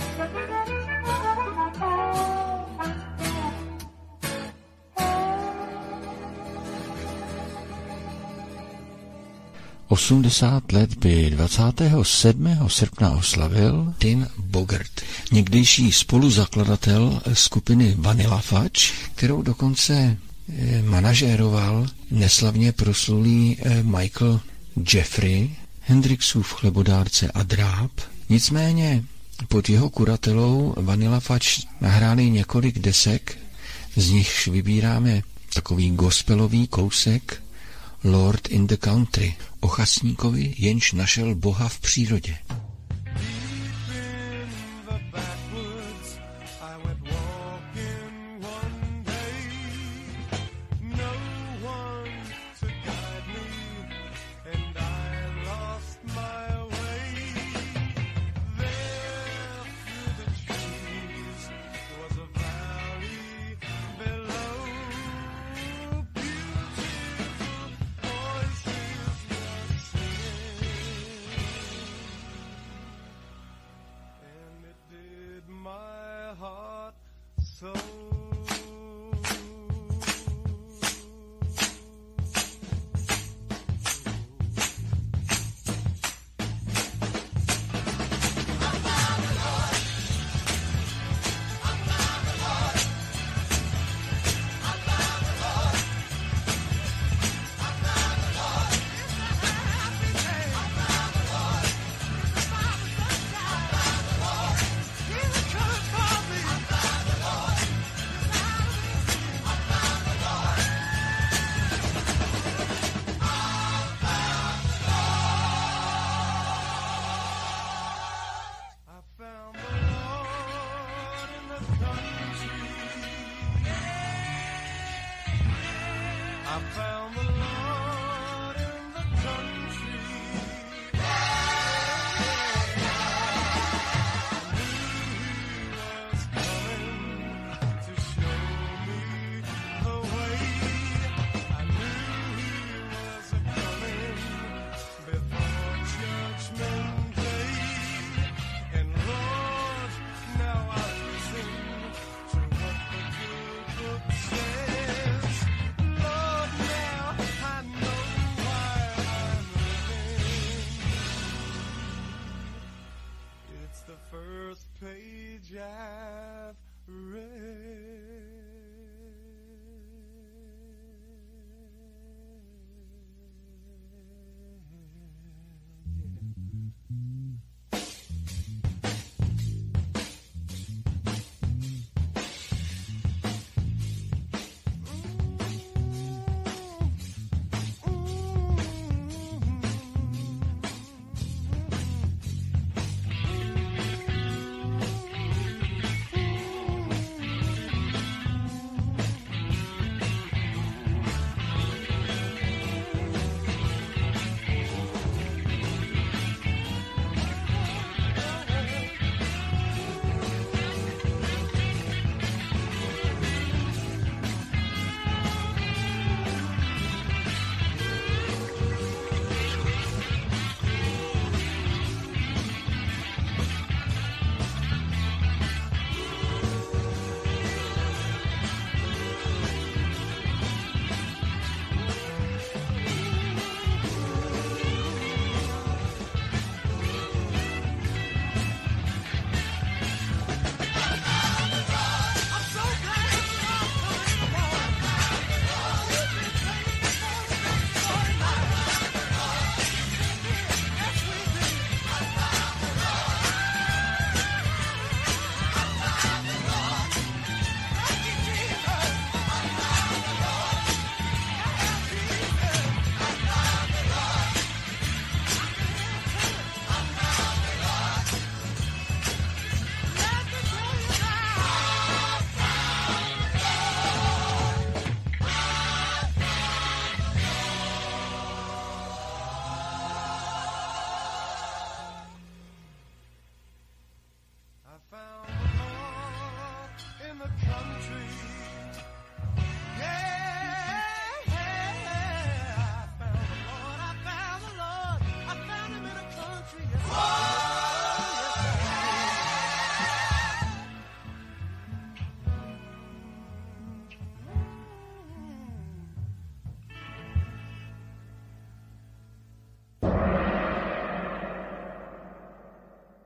osmdesát let by dvacátého sedmého srpna oslavil Tim Bogert, někdejší spoluzakladatel skupiny Vanilla Fudge, kterou dokonce manažéroval neslavně proslulý Michael Jeffrey, Hendrixův chlebodárce a dráb. Nicméně pod jeho kuratelou Vanilla Fudge nahráli několik desek, z nichž vybíráme takový gospelový kousek Lord in the Country, o chasníkovi, jenž našel Boha v přírodě.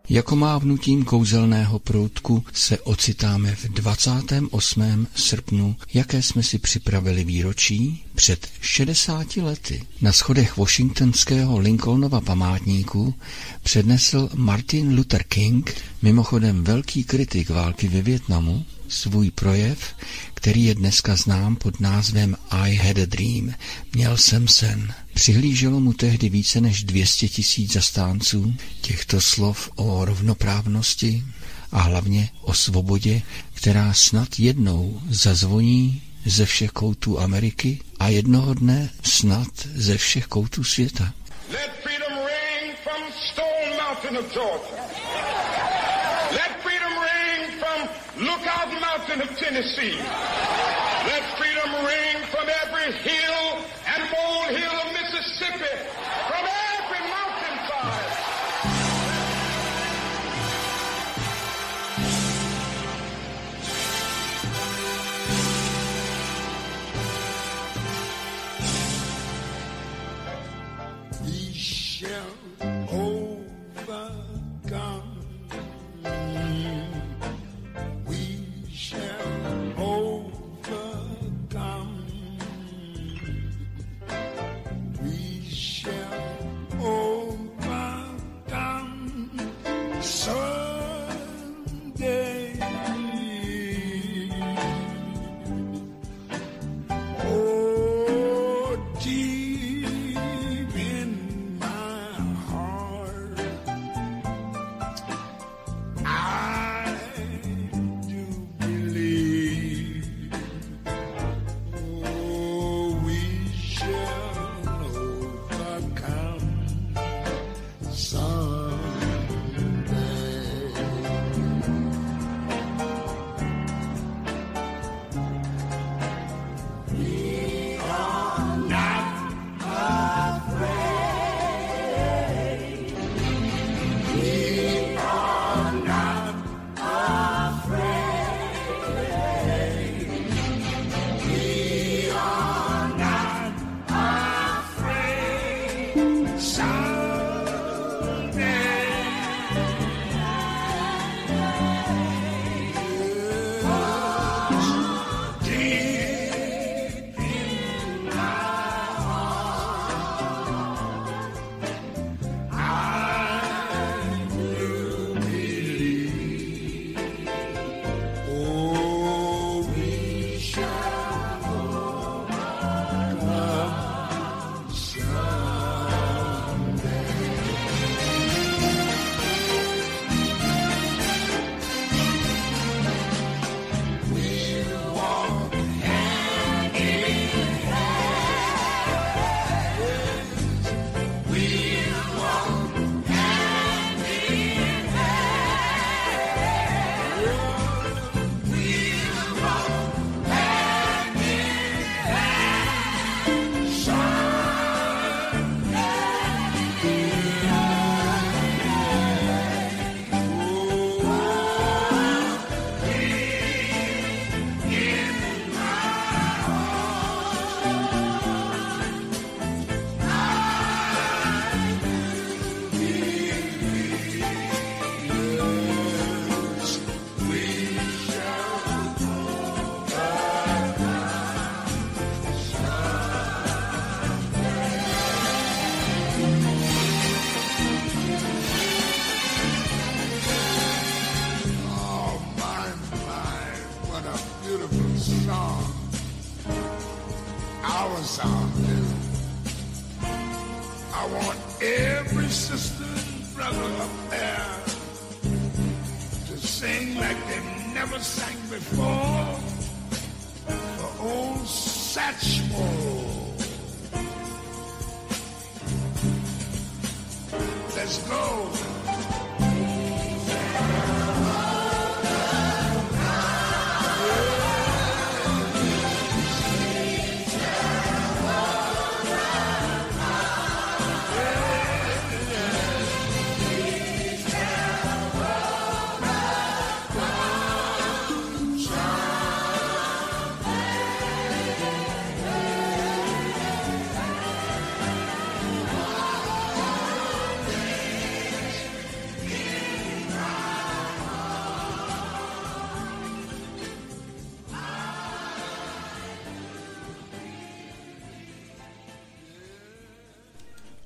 Jako mávnutím kouzelného proutku se ocitáme v dvacátém osmém srpnu, jaké jsme si připravili výročí. Před šedesáti lety na schodech washingtonského Lincolnova památníku přednesl Martin Luther King, mimochodem velký kritik války ve Vietnamu, svůj projev, který je dneska znám pod názvem I had a dream, měl jsem sen. Přihlíželo mu tehdy více než dvě stě tisíc zastánců těchto slov o rovnoprávnosti a hlavně o svobodě, která snad jednou zazvoní ze všech koutů Ameriky a jednoho dne snad ze všech koutů světa. Let freedom ring from Stone Mountain of Georgia. Let freedom ring from Lookout Mountain of Tennessee. Let freedom ring from every hill and molehill of Mississippi, from every mountainside. We shall overcome. We shall overcome. We shall overcome someday. Oh, deep in my heart, I do believe. Oh, we shall overcome someday. We are not afraid. We are not afraid. We are not afraid. Deep in my heart, I do believe. Oh, we shall overcome someday. We'll walk hand in hand. We'll walk hand in hand. We'll walk hand in hand Oh, my, my, what a beautiful song. Our song, too. I want every sister and brother up there to sing like they never sang before for old Satchmo. Let's go.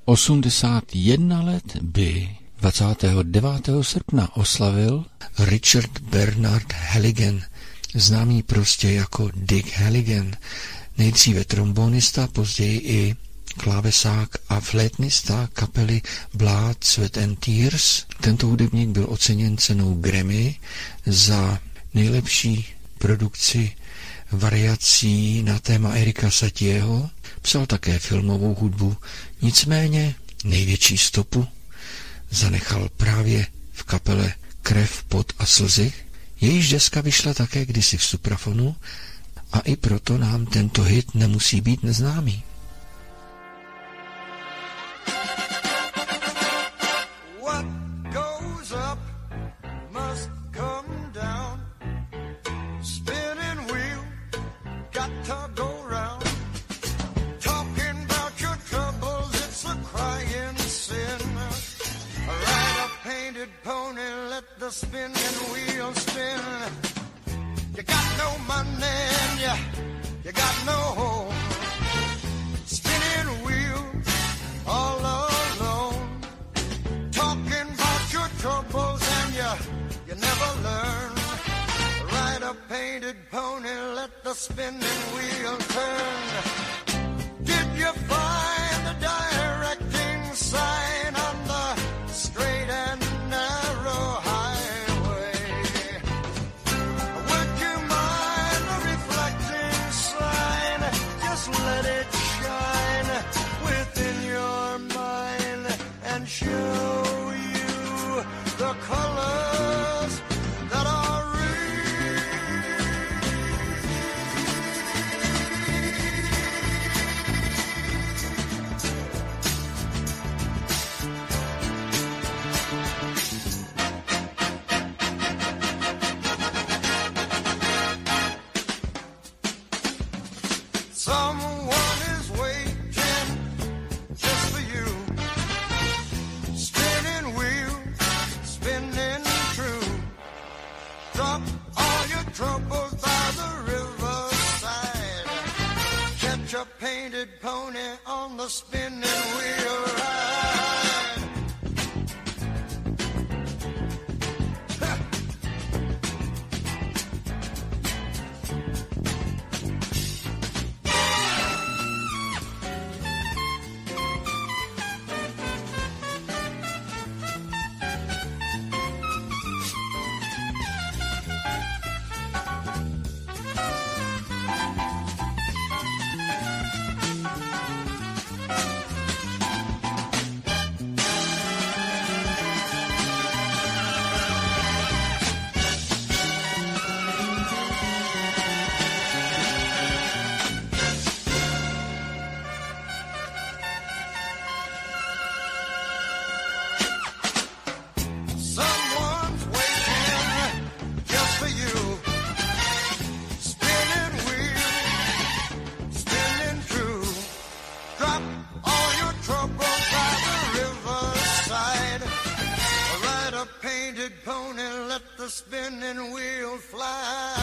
osmdesát jedna let by dvacátého devátého srpna oslavil Richard Bernard Halligan, známý prostě jako Dick Halligan, nejdříve trombonista, později i klávesák a flétnista kapely Blood, Sweat and Tears. Tento hudebník byl oceněn cenou Grammy za nejlepší produkci variací na téma Erika Satieho. Psal také filmovou hudbu, nicméně největší stopu zanechal právě v kapele Krev, pot a slzy. Jejíž deska vyšla také kdysi v Suprafonu a i proto nám tento hit nemusí být neznámý. Spinning wheel spin. You got no money and you, you got no home. Spinning wheel all alone. Talking about your troubles and you, you never learn. Ride a painted pony, let the spinning wheel turn. Did you find the directing sign on the straight and narrow highway? Let it shine within your mind and show you the colors that are someone is waiting just for you. Spinning wheel, spinning true. Drop all your troubles by the riverside. Catch a painted pony on the spinning wheel ride. Spinning wheel fly.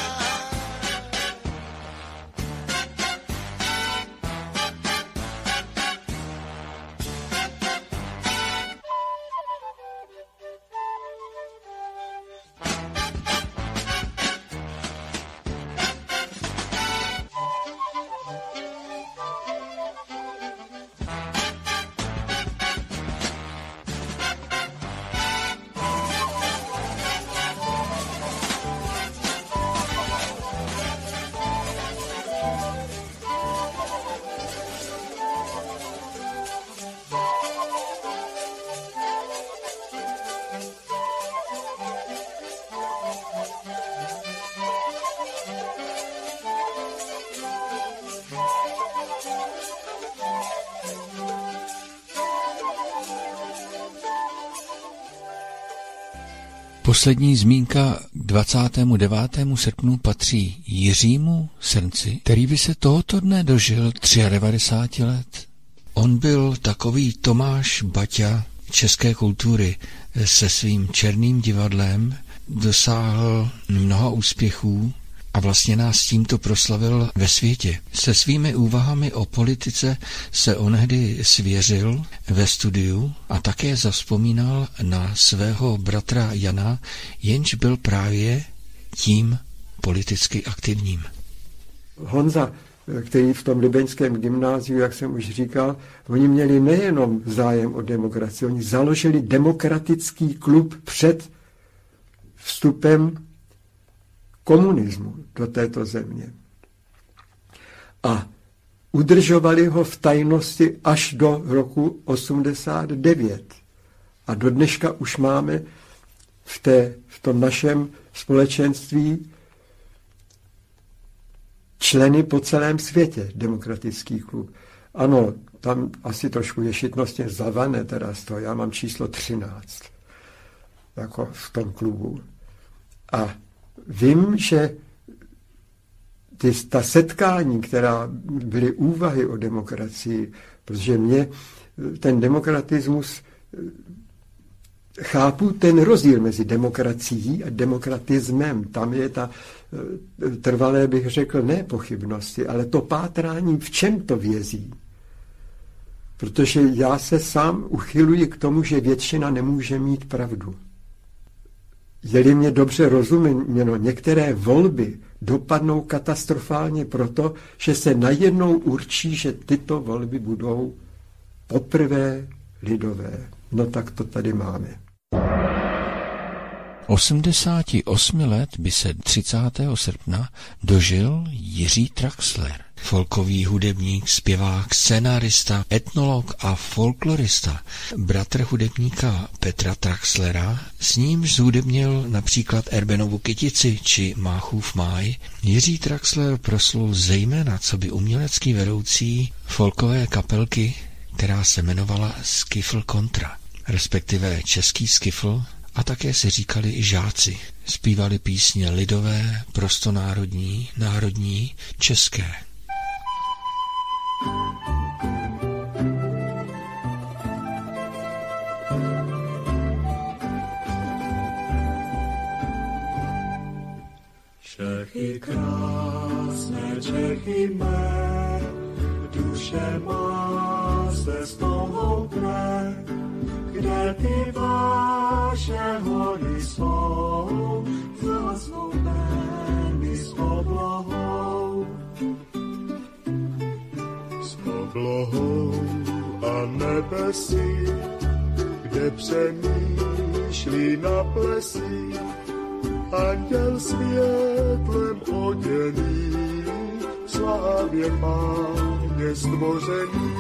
Poslední zmínka k dvacátému devátému srpnu patří Jiřímu Srnci, který by se tohoto dne dožil devadesát tři let. On byl takový Tomáš Baťa české kultury. Se svým Černým divadlem dosáhl mnoha úspěchů A vlastně nás tímto proslavil ve světě. Se svými úvahami o politice se onehdy svěřil ve studiu a také zavzpomínal na svého bratra Jana, jenž byl právě tím politicky aktivním. Honza, který v tom libeňském gymnáziu, jak jsem už říkal, oni měli nejenom zájem o demokracii, oni založili demokratický klub před vstupem komunismu do této země. A udržovali ho v tajnosti až do roku osmdesát devět. A do dneška už máme v, té, v tom našem společenství členy po celém světě, demokratický klub. Ano, tam asi trošku ješitnostně zavané teda z toho. Já mám číslo třináct, jako v tom klubu. A vím, že ty, ta setkání, která byly úvahy o demokracii, protože mě ten demokratismus, chápu ten rozdíl mezi demokracií a demokratismem. Tam je ta trvalé, bych řekl, ne pochybnosti, ale to pátrání, v čem to vězí. Protože já se sám uchyluji k tomu, že většina nemůže mít pravdu. Je-li mě dobře rozuměno, některé volby dopadnou katastrofálně proto, že se najednou určí, že tyto volby budou poprvé lidové. No tak to tady máme. osmdesáti osmi let by se třicátého srpna dožil Jiří Traxler, folkový hudebník, zpěvák, scenárista, etnolog a folklorista, bratr hudebníka Petra Traxlera, s nímž zhudebnil například Erbenovu kytici či Máchův máj. Jiří Traxler proslul zejména coby umělecký vedoucí folkové kapelky, která se jmenovala Skiffle Kontra, respektive Český skiffle, a také se říkali i žáci. Zpívali písně lidové, prostonárodní, národní, české. Čechy krásné, Čechy mé, duše má se z toho kré, kde ty vaše hory jsou, zasnoubeny s oblohou. S oblohou a nebesí, kde přemýšlí na plesí, anděl světlem oděný, slávě Páně stvořený.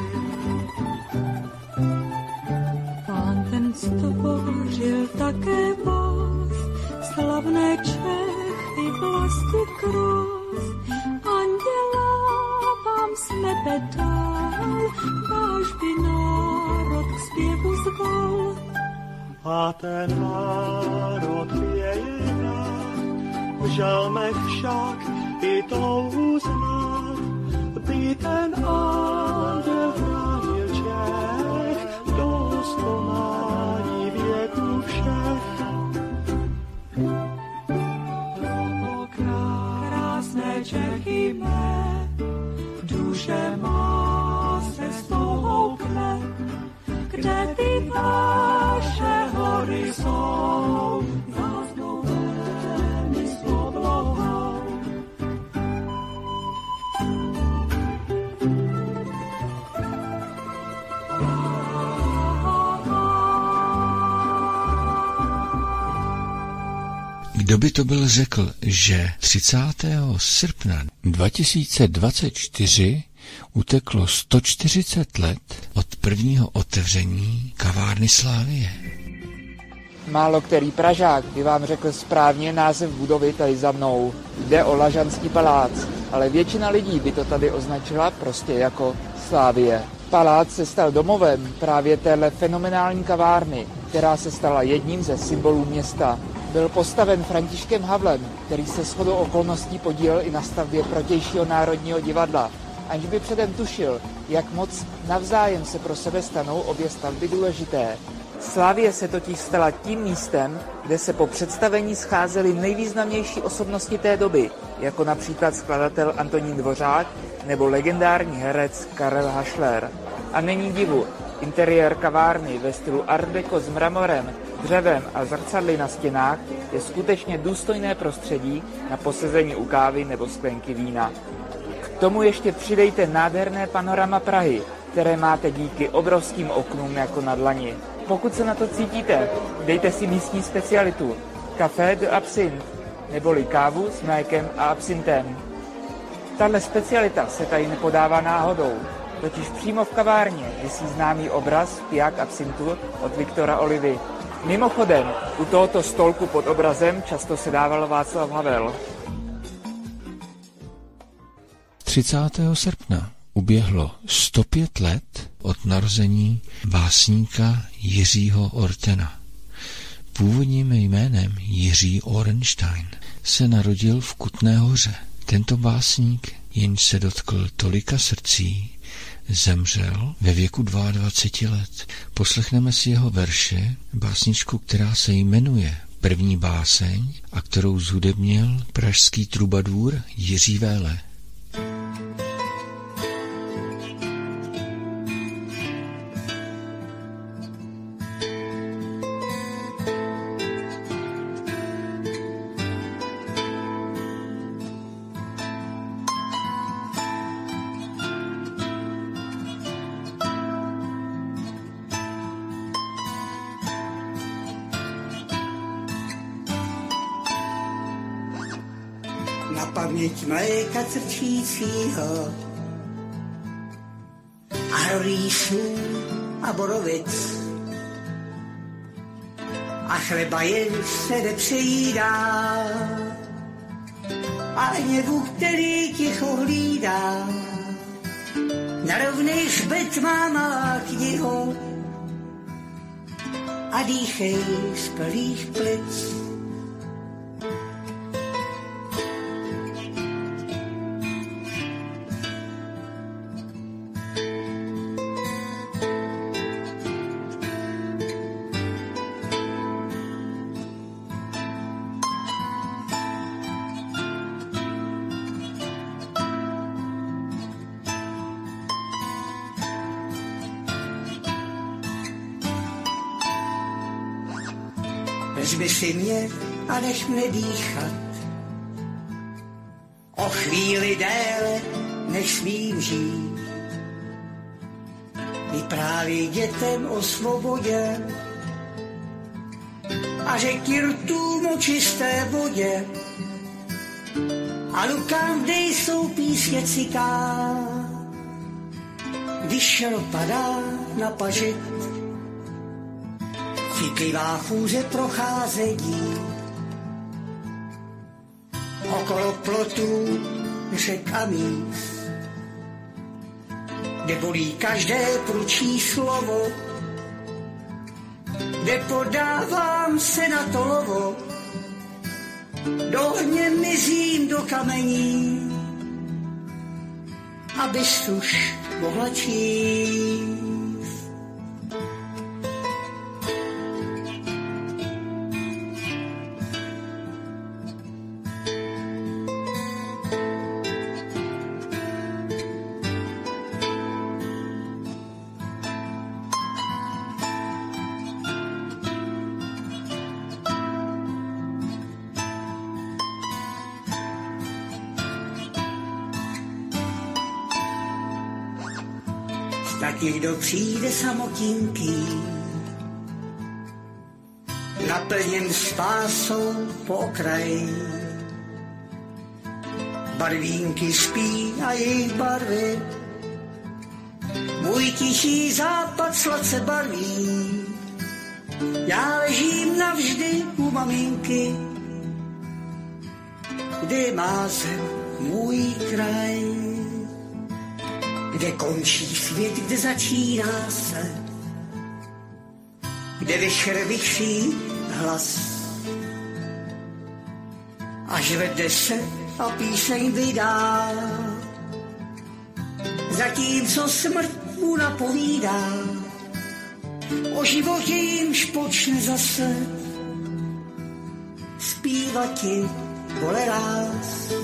Pán ten stvořil také vás, slavné Čechy vlasti kros. Anděla vám z nebe dal, váš by národ k zpěvu zval. A ten národ pěje rád, v žalmech však i touhu znát, by ten anděl chránil Čech, do zkonání věku všech. O krásné Čechy mé, duše má se s touhou kne, kde ty vaše hory jsou, zasnoubeny s oblohou. Kdo by to byl řekl, že třicátého srpna dva tisíce dvacet čtyři uteklo sto čtyřicet let od prvního otevření kavárny Slavie. Málo který Pražák by vám řekl správně název budovy tady za mnou. Jde o Lažanský palác, ale většina lidí by to tady označila prostě jako Slavie. Palác se stal domovem právě téhle fenomenální kavárny, která se stala jedním ze symbolů města. Byl postaven Františkem Havlem, který se shodou okolností podílel i na stavbě protějšího Národního divadla, aniž by předem tušil, jak moc navzájem se pro sebe stanou obě stavby důležité. Slávie se totiž stala tím místem, kde se po představení scházely nejvýznamnější osobnosti té doby, jako například skladatel Antonín Dvořák nebo legendární herec Karel Hašler. A není divu, interiér kavárny ve stylu Art Deco s mramorem, dřevem a zrcadly na stěnách je skutečně důstojné prostředí na posezení u kávy nebo sklenky vína. K tomu ještě přidejte nádherné panorama Prahy, které máte díky obrovským oknům jako na dlani. Pokud se na to cítíte, dejte si místní specialitu Café de Absinthe, neboli kávu s mlékem a absintem. Tahle specialita se tady nepodává náhodou, totiž přímo v kavárně visí známý obraz Piják absintu od Viktora Olivy. Mimochodem, u tohoto stolku pod obrazem často sedával Václav Havel. třicátého srpna uběhlo sto pět let od narození básníka Jiřího Ortena. Původním jménem Jiří Orenstein se narodil v Kutné Hoře. Tento básník, jenž se dotkl tolika srdcí, zemřel ve věku dvacet dva let. Poslechneme si jeho verše, básničku, která se jmenuje První báseň a kterou zhudebnil pražský trubadůr Jiří Véle. Na paměť mléka crčícího a hrolíšů a borovic a chleba jen se nepřejídá a hněvu, který ticho hlídá. Na rovnej hřbet má malá kniho a dýchej z plných plic. Vezmi si mě a nech mne dýchat o chvíli déle, než smím žít. Vyprávěj dětem o svobodě a řekni rtům o čisté vodě a lukám, kde jsou písně ciká. Když šel padá na pažit, citlivá chůře procházení okolo plotů, řek a míst, kde bolí každé pručí slovo, kde podávám se na to lovo, do ohně mizím do kamení, abys už mohla číst. Tak někdo přijde samotinký, naplněn spásou po okraji. Barvínky spí a jejich barvy, můj tichý západ sladce barví. Já ležím navždy u maminky, kde má zem můj kraj. Kde končí svět, kde začíná se, kde večer vychří hlas. Až vede se a píseň vydá, zatímco smrt mu napovídá, o životě jimž počne zase zpívat ti vole ráz.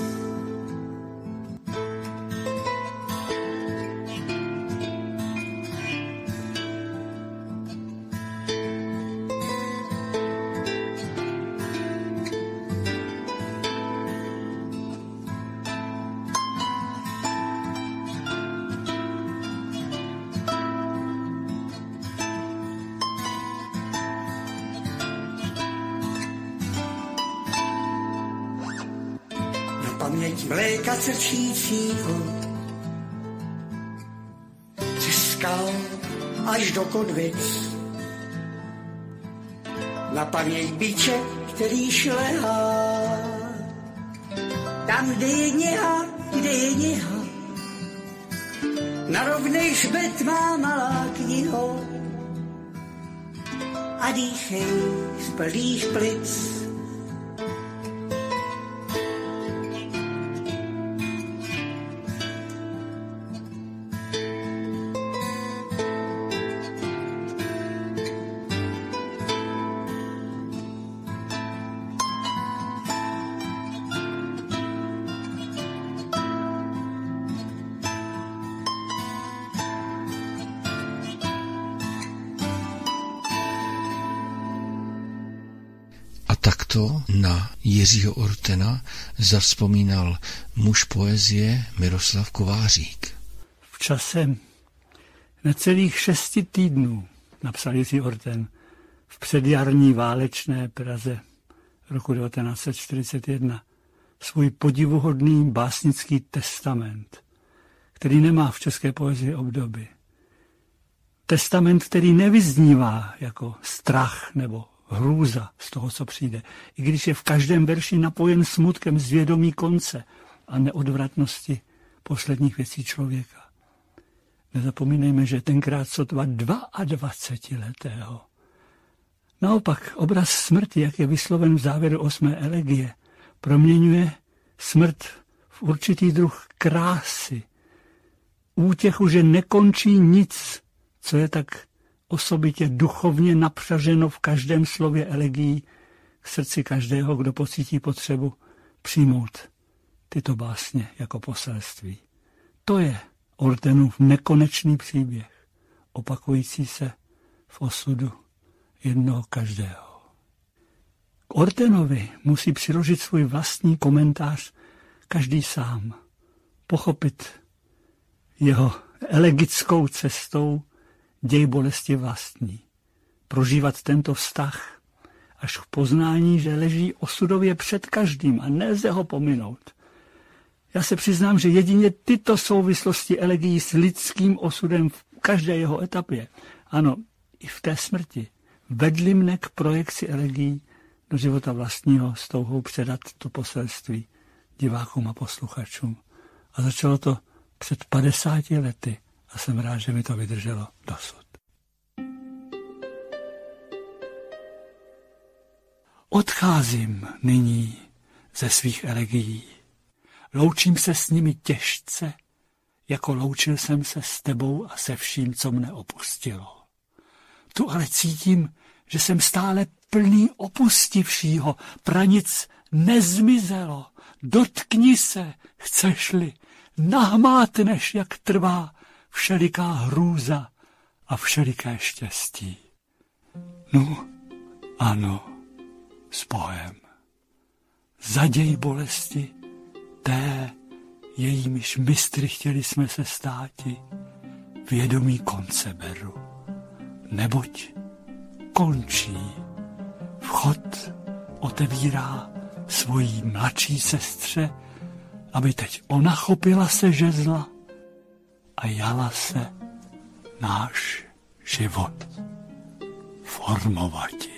Mléka crčícího přes skal až do Kodvic. Na paměť biče, který šlehá tam, kde je něha, kde je něha. Na rovnej hřbet má malá kniho a dýchej z plných plic. Takto na Jiřího Ortena zavzpomínal muž poezie Miroslav Kovářík. V čase necelých šesti týdnů, napsal Jiří Orten, v předjarní válečné Praze roku devatenáct set čtyřicet jedna, svůj podivuhodný básnický testament, který nemá v české poezii obdoby. Testament, který nevyznívá jako strach nebo hrůza z toho, co přijde, i když je v každém verši napojen smutkem z vědomí konce a neodvratnosti posledních věcí člověka. Nezapomínejme, že tenkrát sotva dvaadvacetiletého. Naopak obraz smrti, jak je vysloven v závěru osmé elegie, proměňuje smrt v určitý druh krásy, útěchu, že nekončí nic, co je tak osobitě duchovně napřaženo v každém slově elegií k srdci každého, kdo pocítí potřebu přijmout tyto básně jako poselství. To je Ortenův nekonečný příběh, opakující se v osudu jednoho každého. K Ortenovi musí přiložit svůj vlastní komentář každý sám, pochopit jeho elegickou cestou děj bolesti vlastní, prožívat tento vztah až k poznání, že leží osudově před každým a nelze ho pominout. Já se přiznám, že jedině tyto souvislosti elegií s lidským osudem v každé jeho etapě, ano, i v té smrti, vedly mne k projekci elegií do života vlastního s touhou předat to poselství divákům a posluchačům. A začalo to před padesáti lety a jsem rád, že mi to vydrželo dosud. Odcházím nyní ze svých elegií. Loučím se s nimi těžce, jako loučil jsem se s tebou a se vším, co mne opustilo. Tu ale cítím, že jsem stále plný opustivšího, pranic nezmizelo. Dotkni se, chceš-li, nahmátneš, jak trvá všeliká hrůza a všeliké štěstí. No, ano, s Bohem. Zaděj bolesti té, jejímiž mistry chtěli jsme se státi, vědomí konce beru. Neboť končí. Vchod otevírá svojí mladší sestře, aby teď ona chopila se žezla a jala se náš život formovati.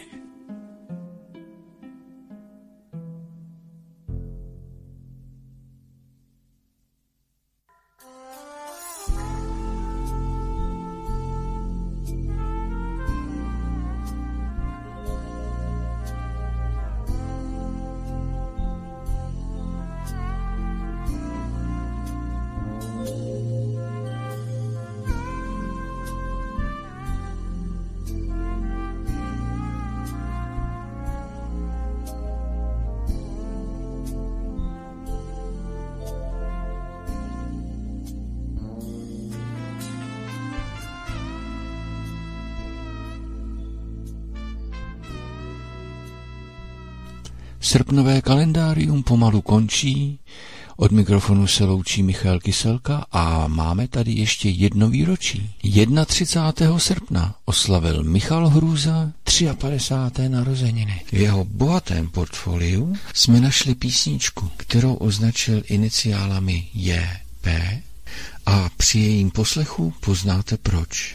Srpnové kalendárium pomalu končí, od mikrofonu se loučí Michal Kyselka a máme tady ještě jedno výročí. třicátého prvního srpna oslavil Michal Hrůza padesátého narozeniny. V jeho bohatém portfoliu jsme našli písničku, kterou označil iniciálami J P a při jejím poslechu poznáte proč.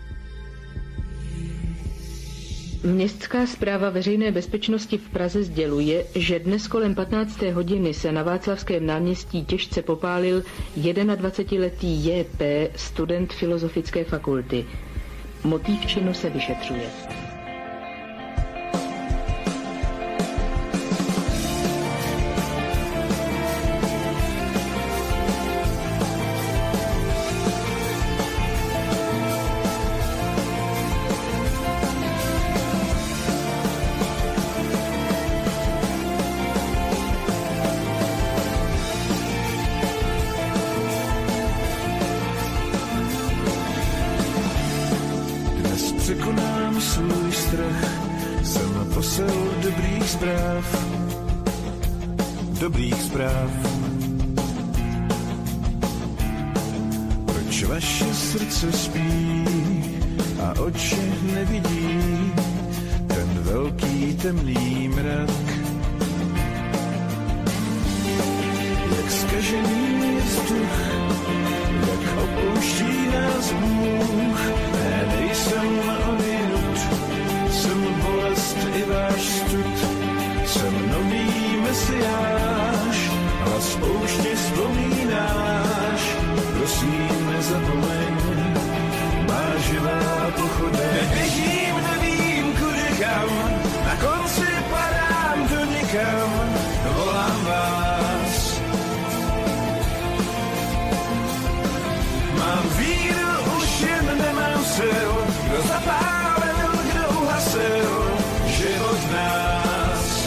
Městská správa veřejné bezpečnosti v Praze sděluje, že dnes kolem patnácté hodiny se na Václavském náměstí těžce popálil dvacetijednoletý J P, student Filozofické fakulty. Motiv činu se vyšetřuje. Překonám svůj strach, jsem posel dobrých zpráv, dobrých zpráv. Proč vaše srdce spí a oči nevidí ten velký temný mrak? Jak zkažený vzduch, jak opouští nás Bůh, ne, nejsem odinut, jsem bolest i váš stud, jsem nový mesiáš, hlas pouště vzpomínáš, prosím nezapomeň, má živá pochodeň. Běžím, nevím kudy kam, na konci padám do nikam, volám vás. Mám víru, už jen nemám sil, kdo zapálil, kdo uhasil život nás.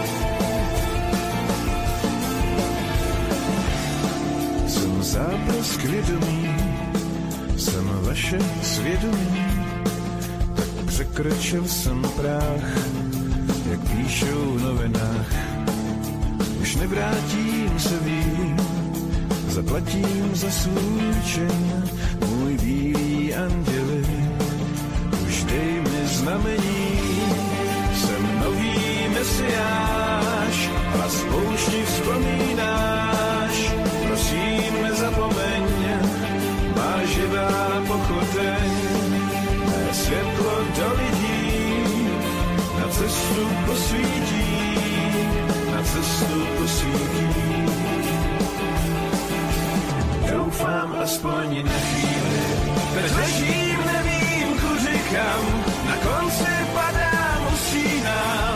Jsem záprask vědomí, jsem vaše svědomí, tak překročil jsem práh, jak píšou v novinách. Už nevrátím se, vím, zaplatím za svůj čin, můj bílý anděli, už dej mi znamení, jsem nový mesiáš, hlas poušti vzpomínáš, prosím nezapomeň, má živá pochodeň, mé světlo do lidí, na cestu posvítí, na cestu posvítí. Doufám aspoň na chvíli, teď ležím, nevím kudy kam, na konci padám, usínám,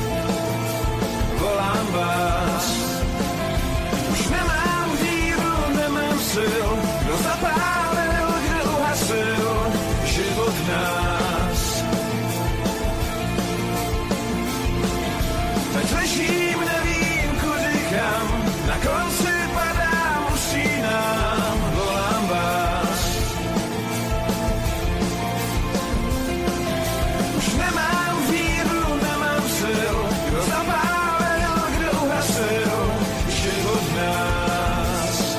volám vás. Už nemám víru, nemám sil, kdo zapálil, kdo uhasil život nás. Teď ležím, nevím kudy kam, na konci padám, usínám, volám vás. Už nemám víru, nemám sil, kdo zapálil, kdo uhasil život nás.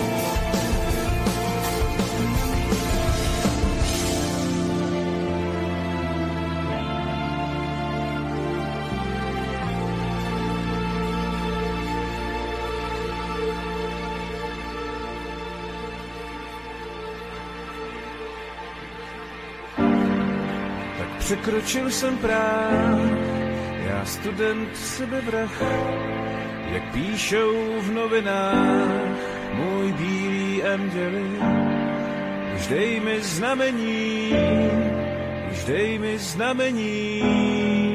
Překročil jsem práh, já student sebevrah, jak píšou v novinách, můj bílý anděli. Už dej mi znamení, už dej mi znamení.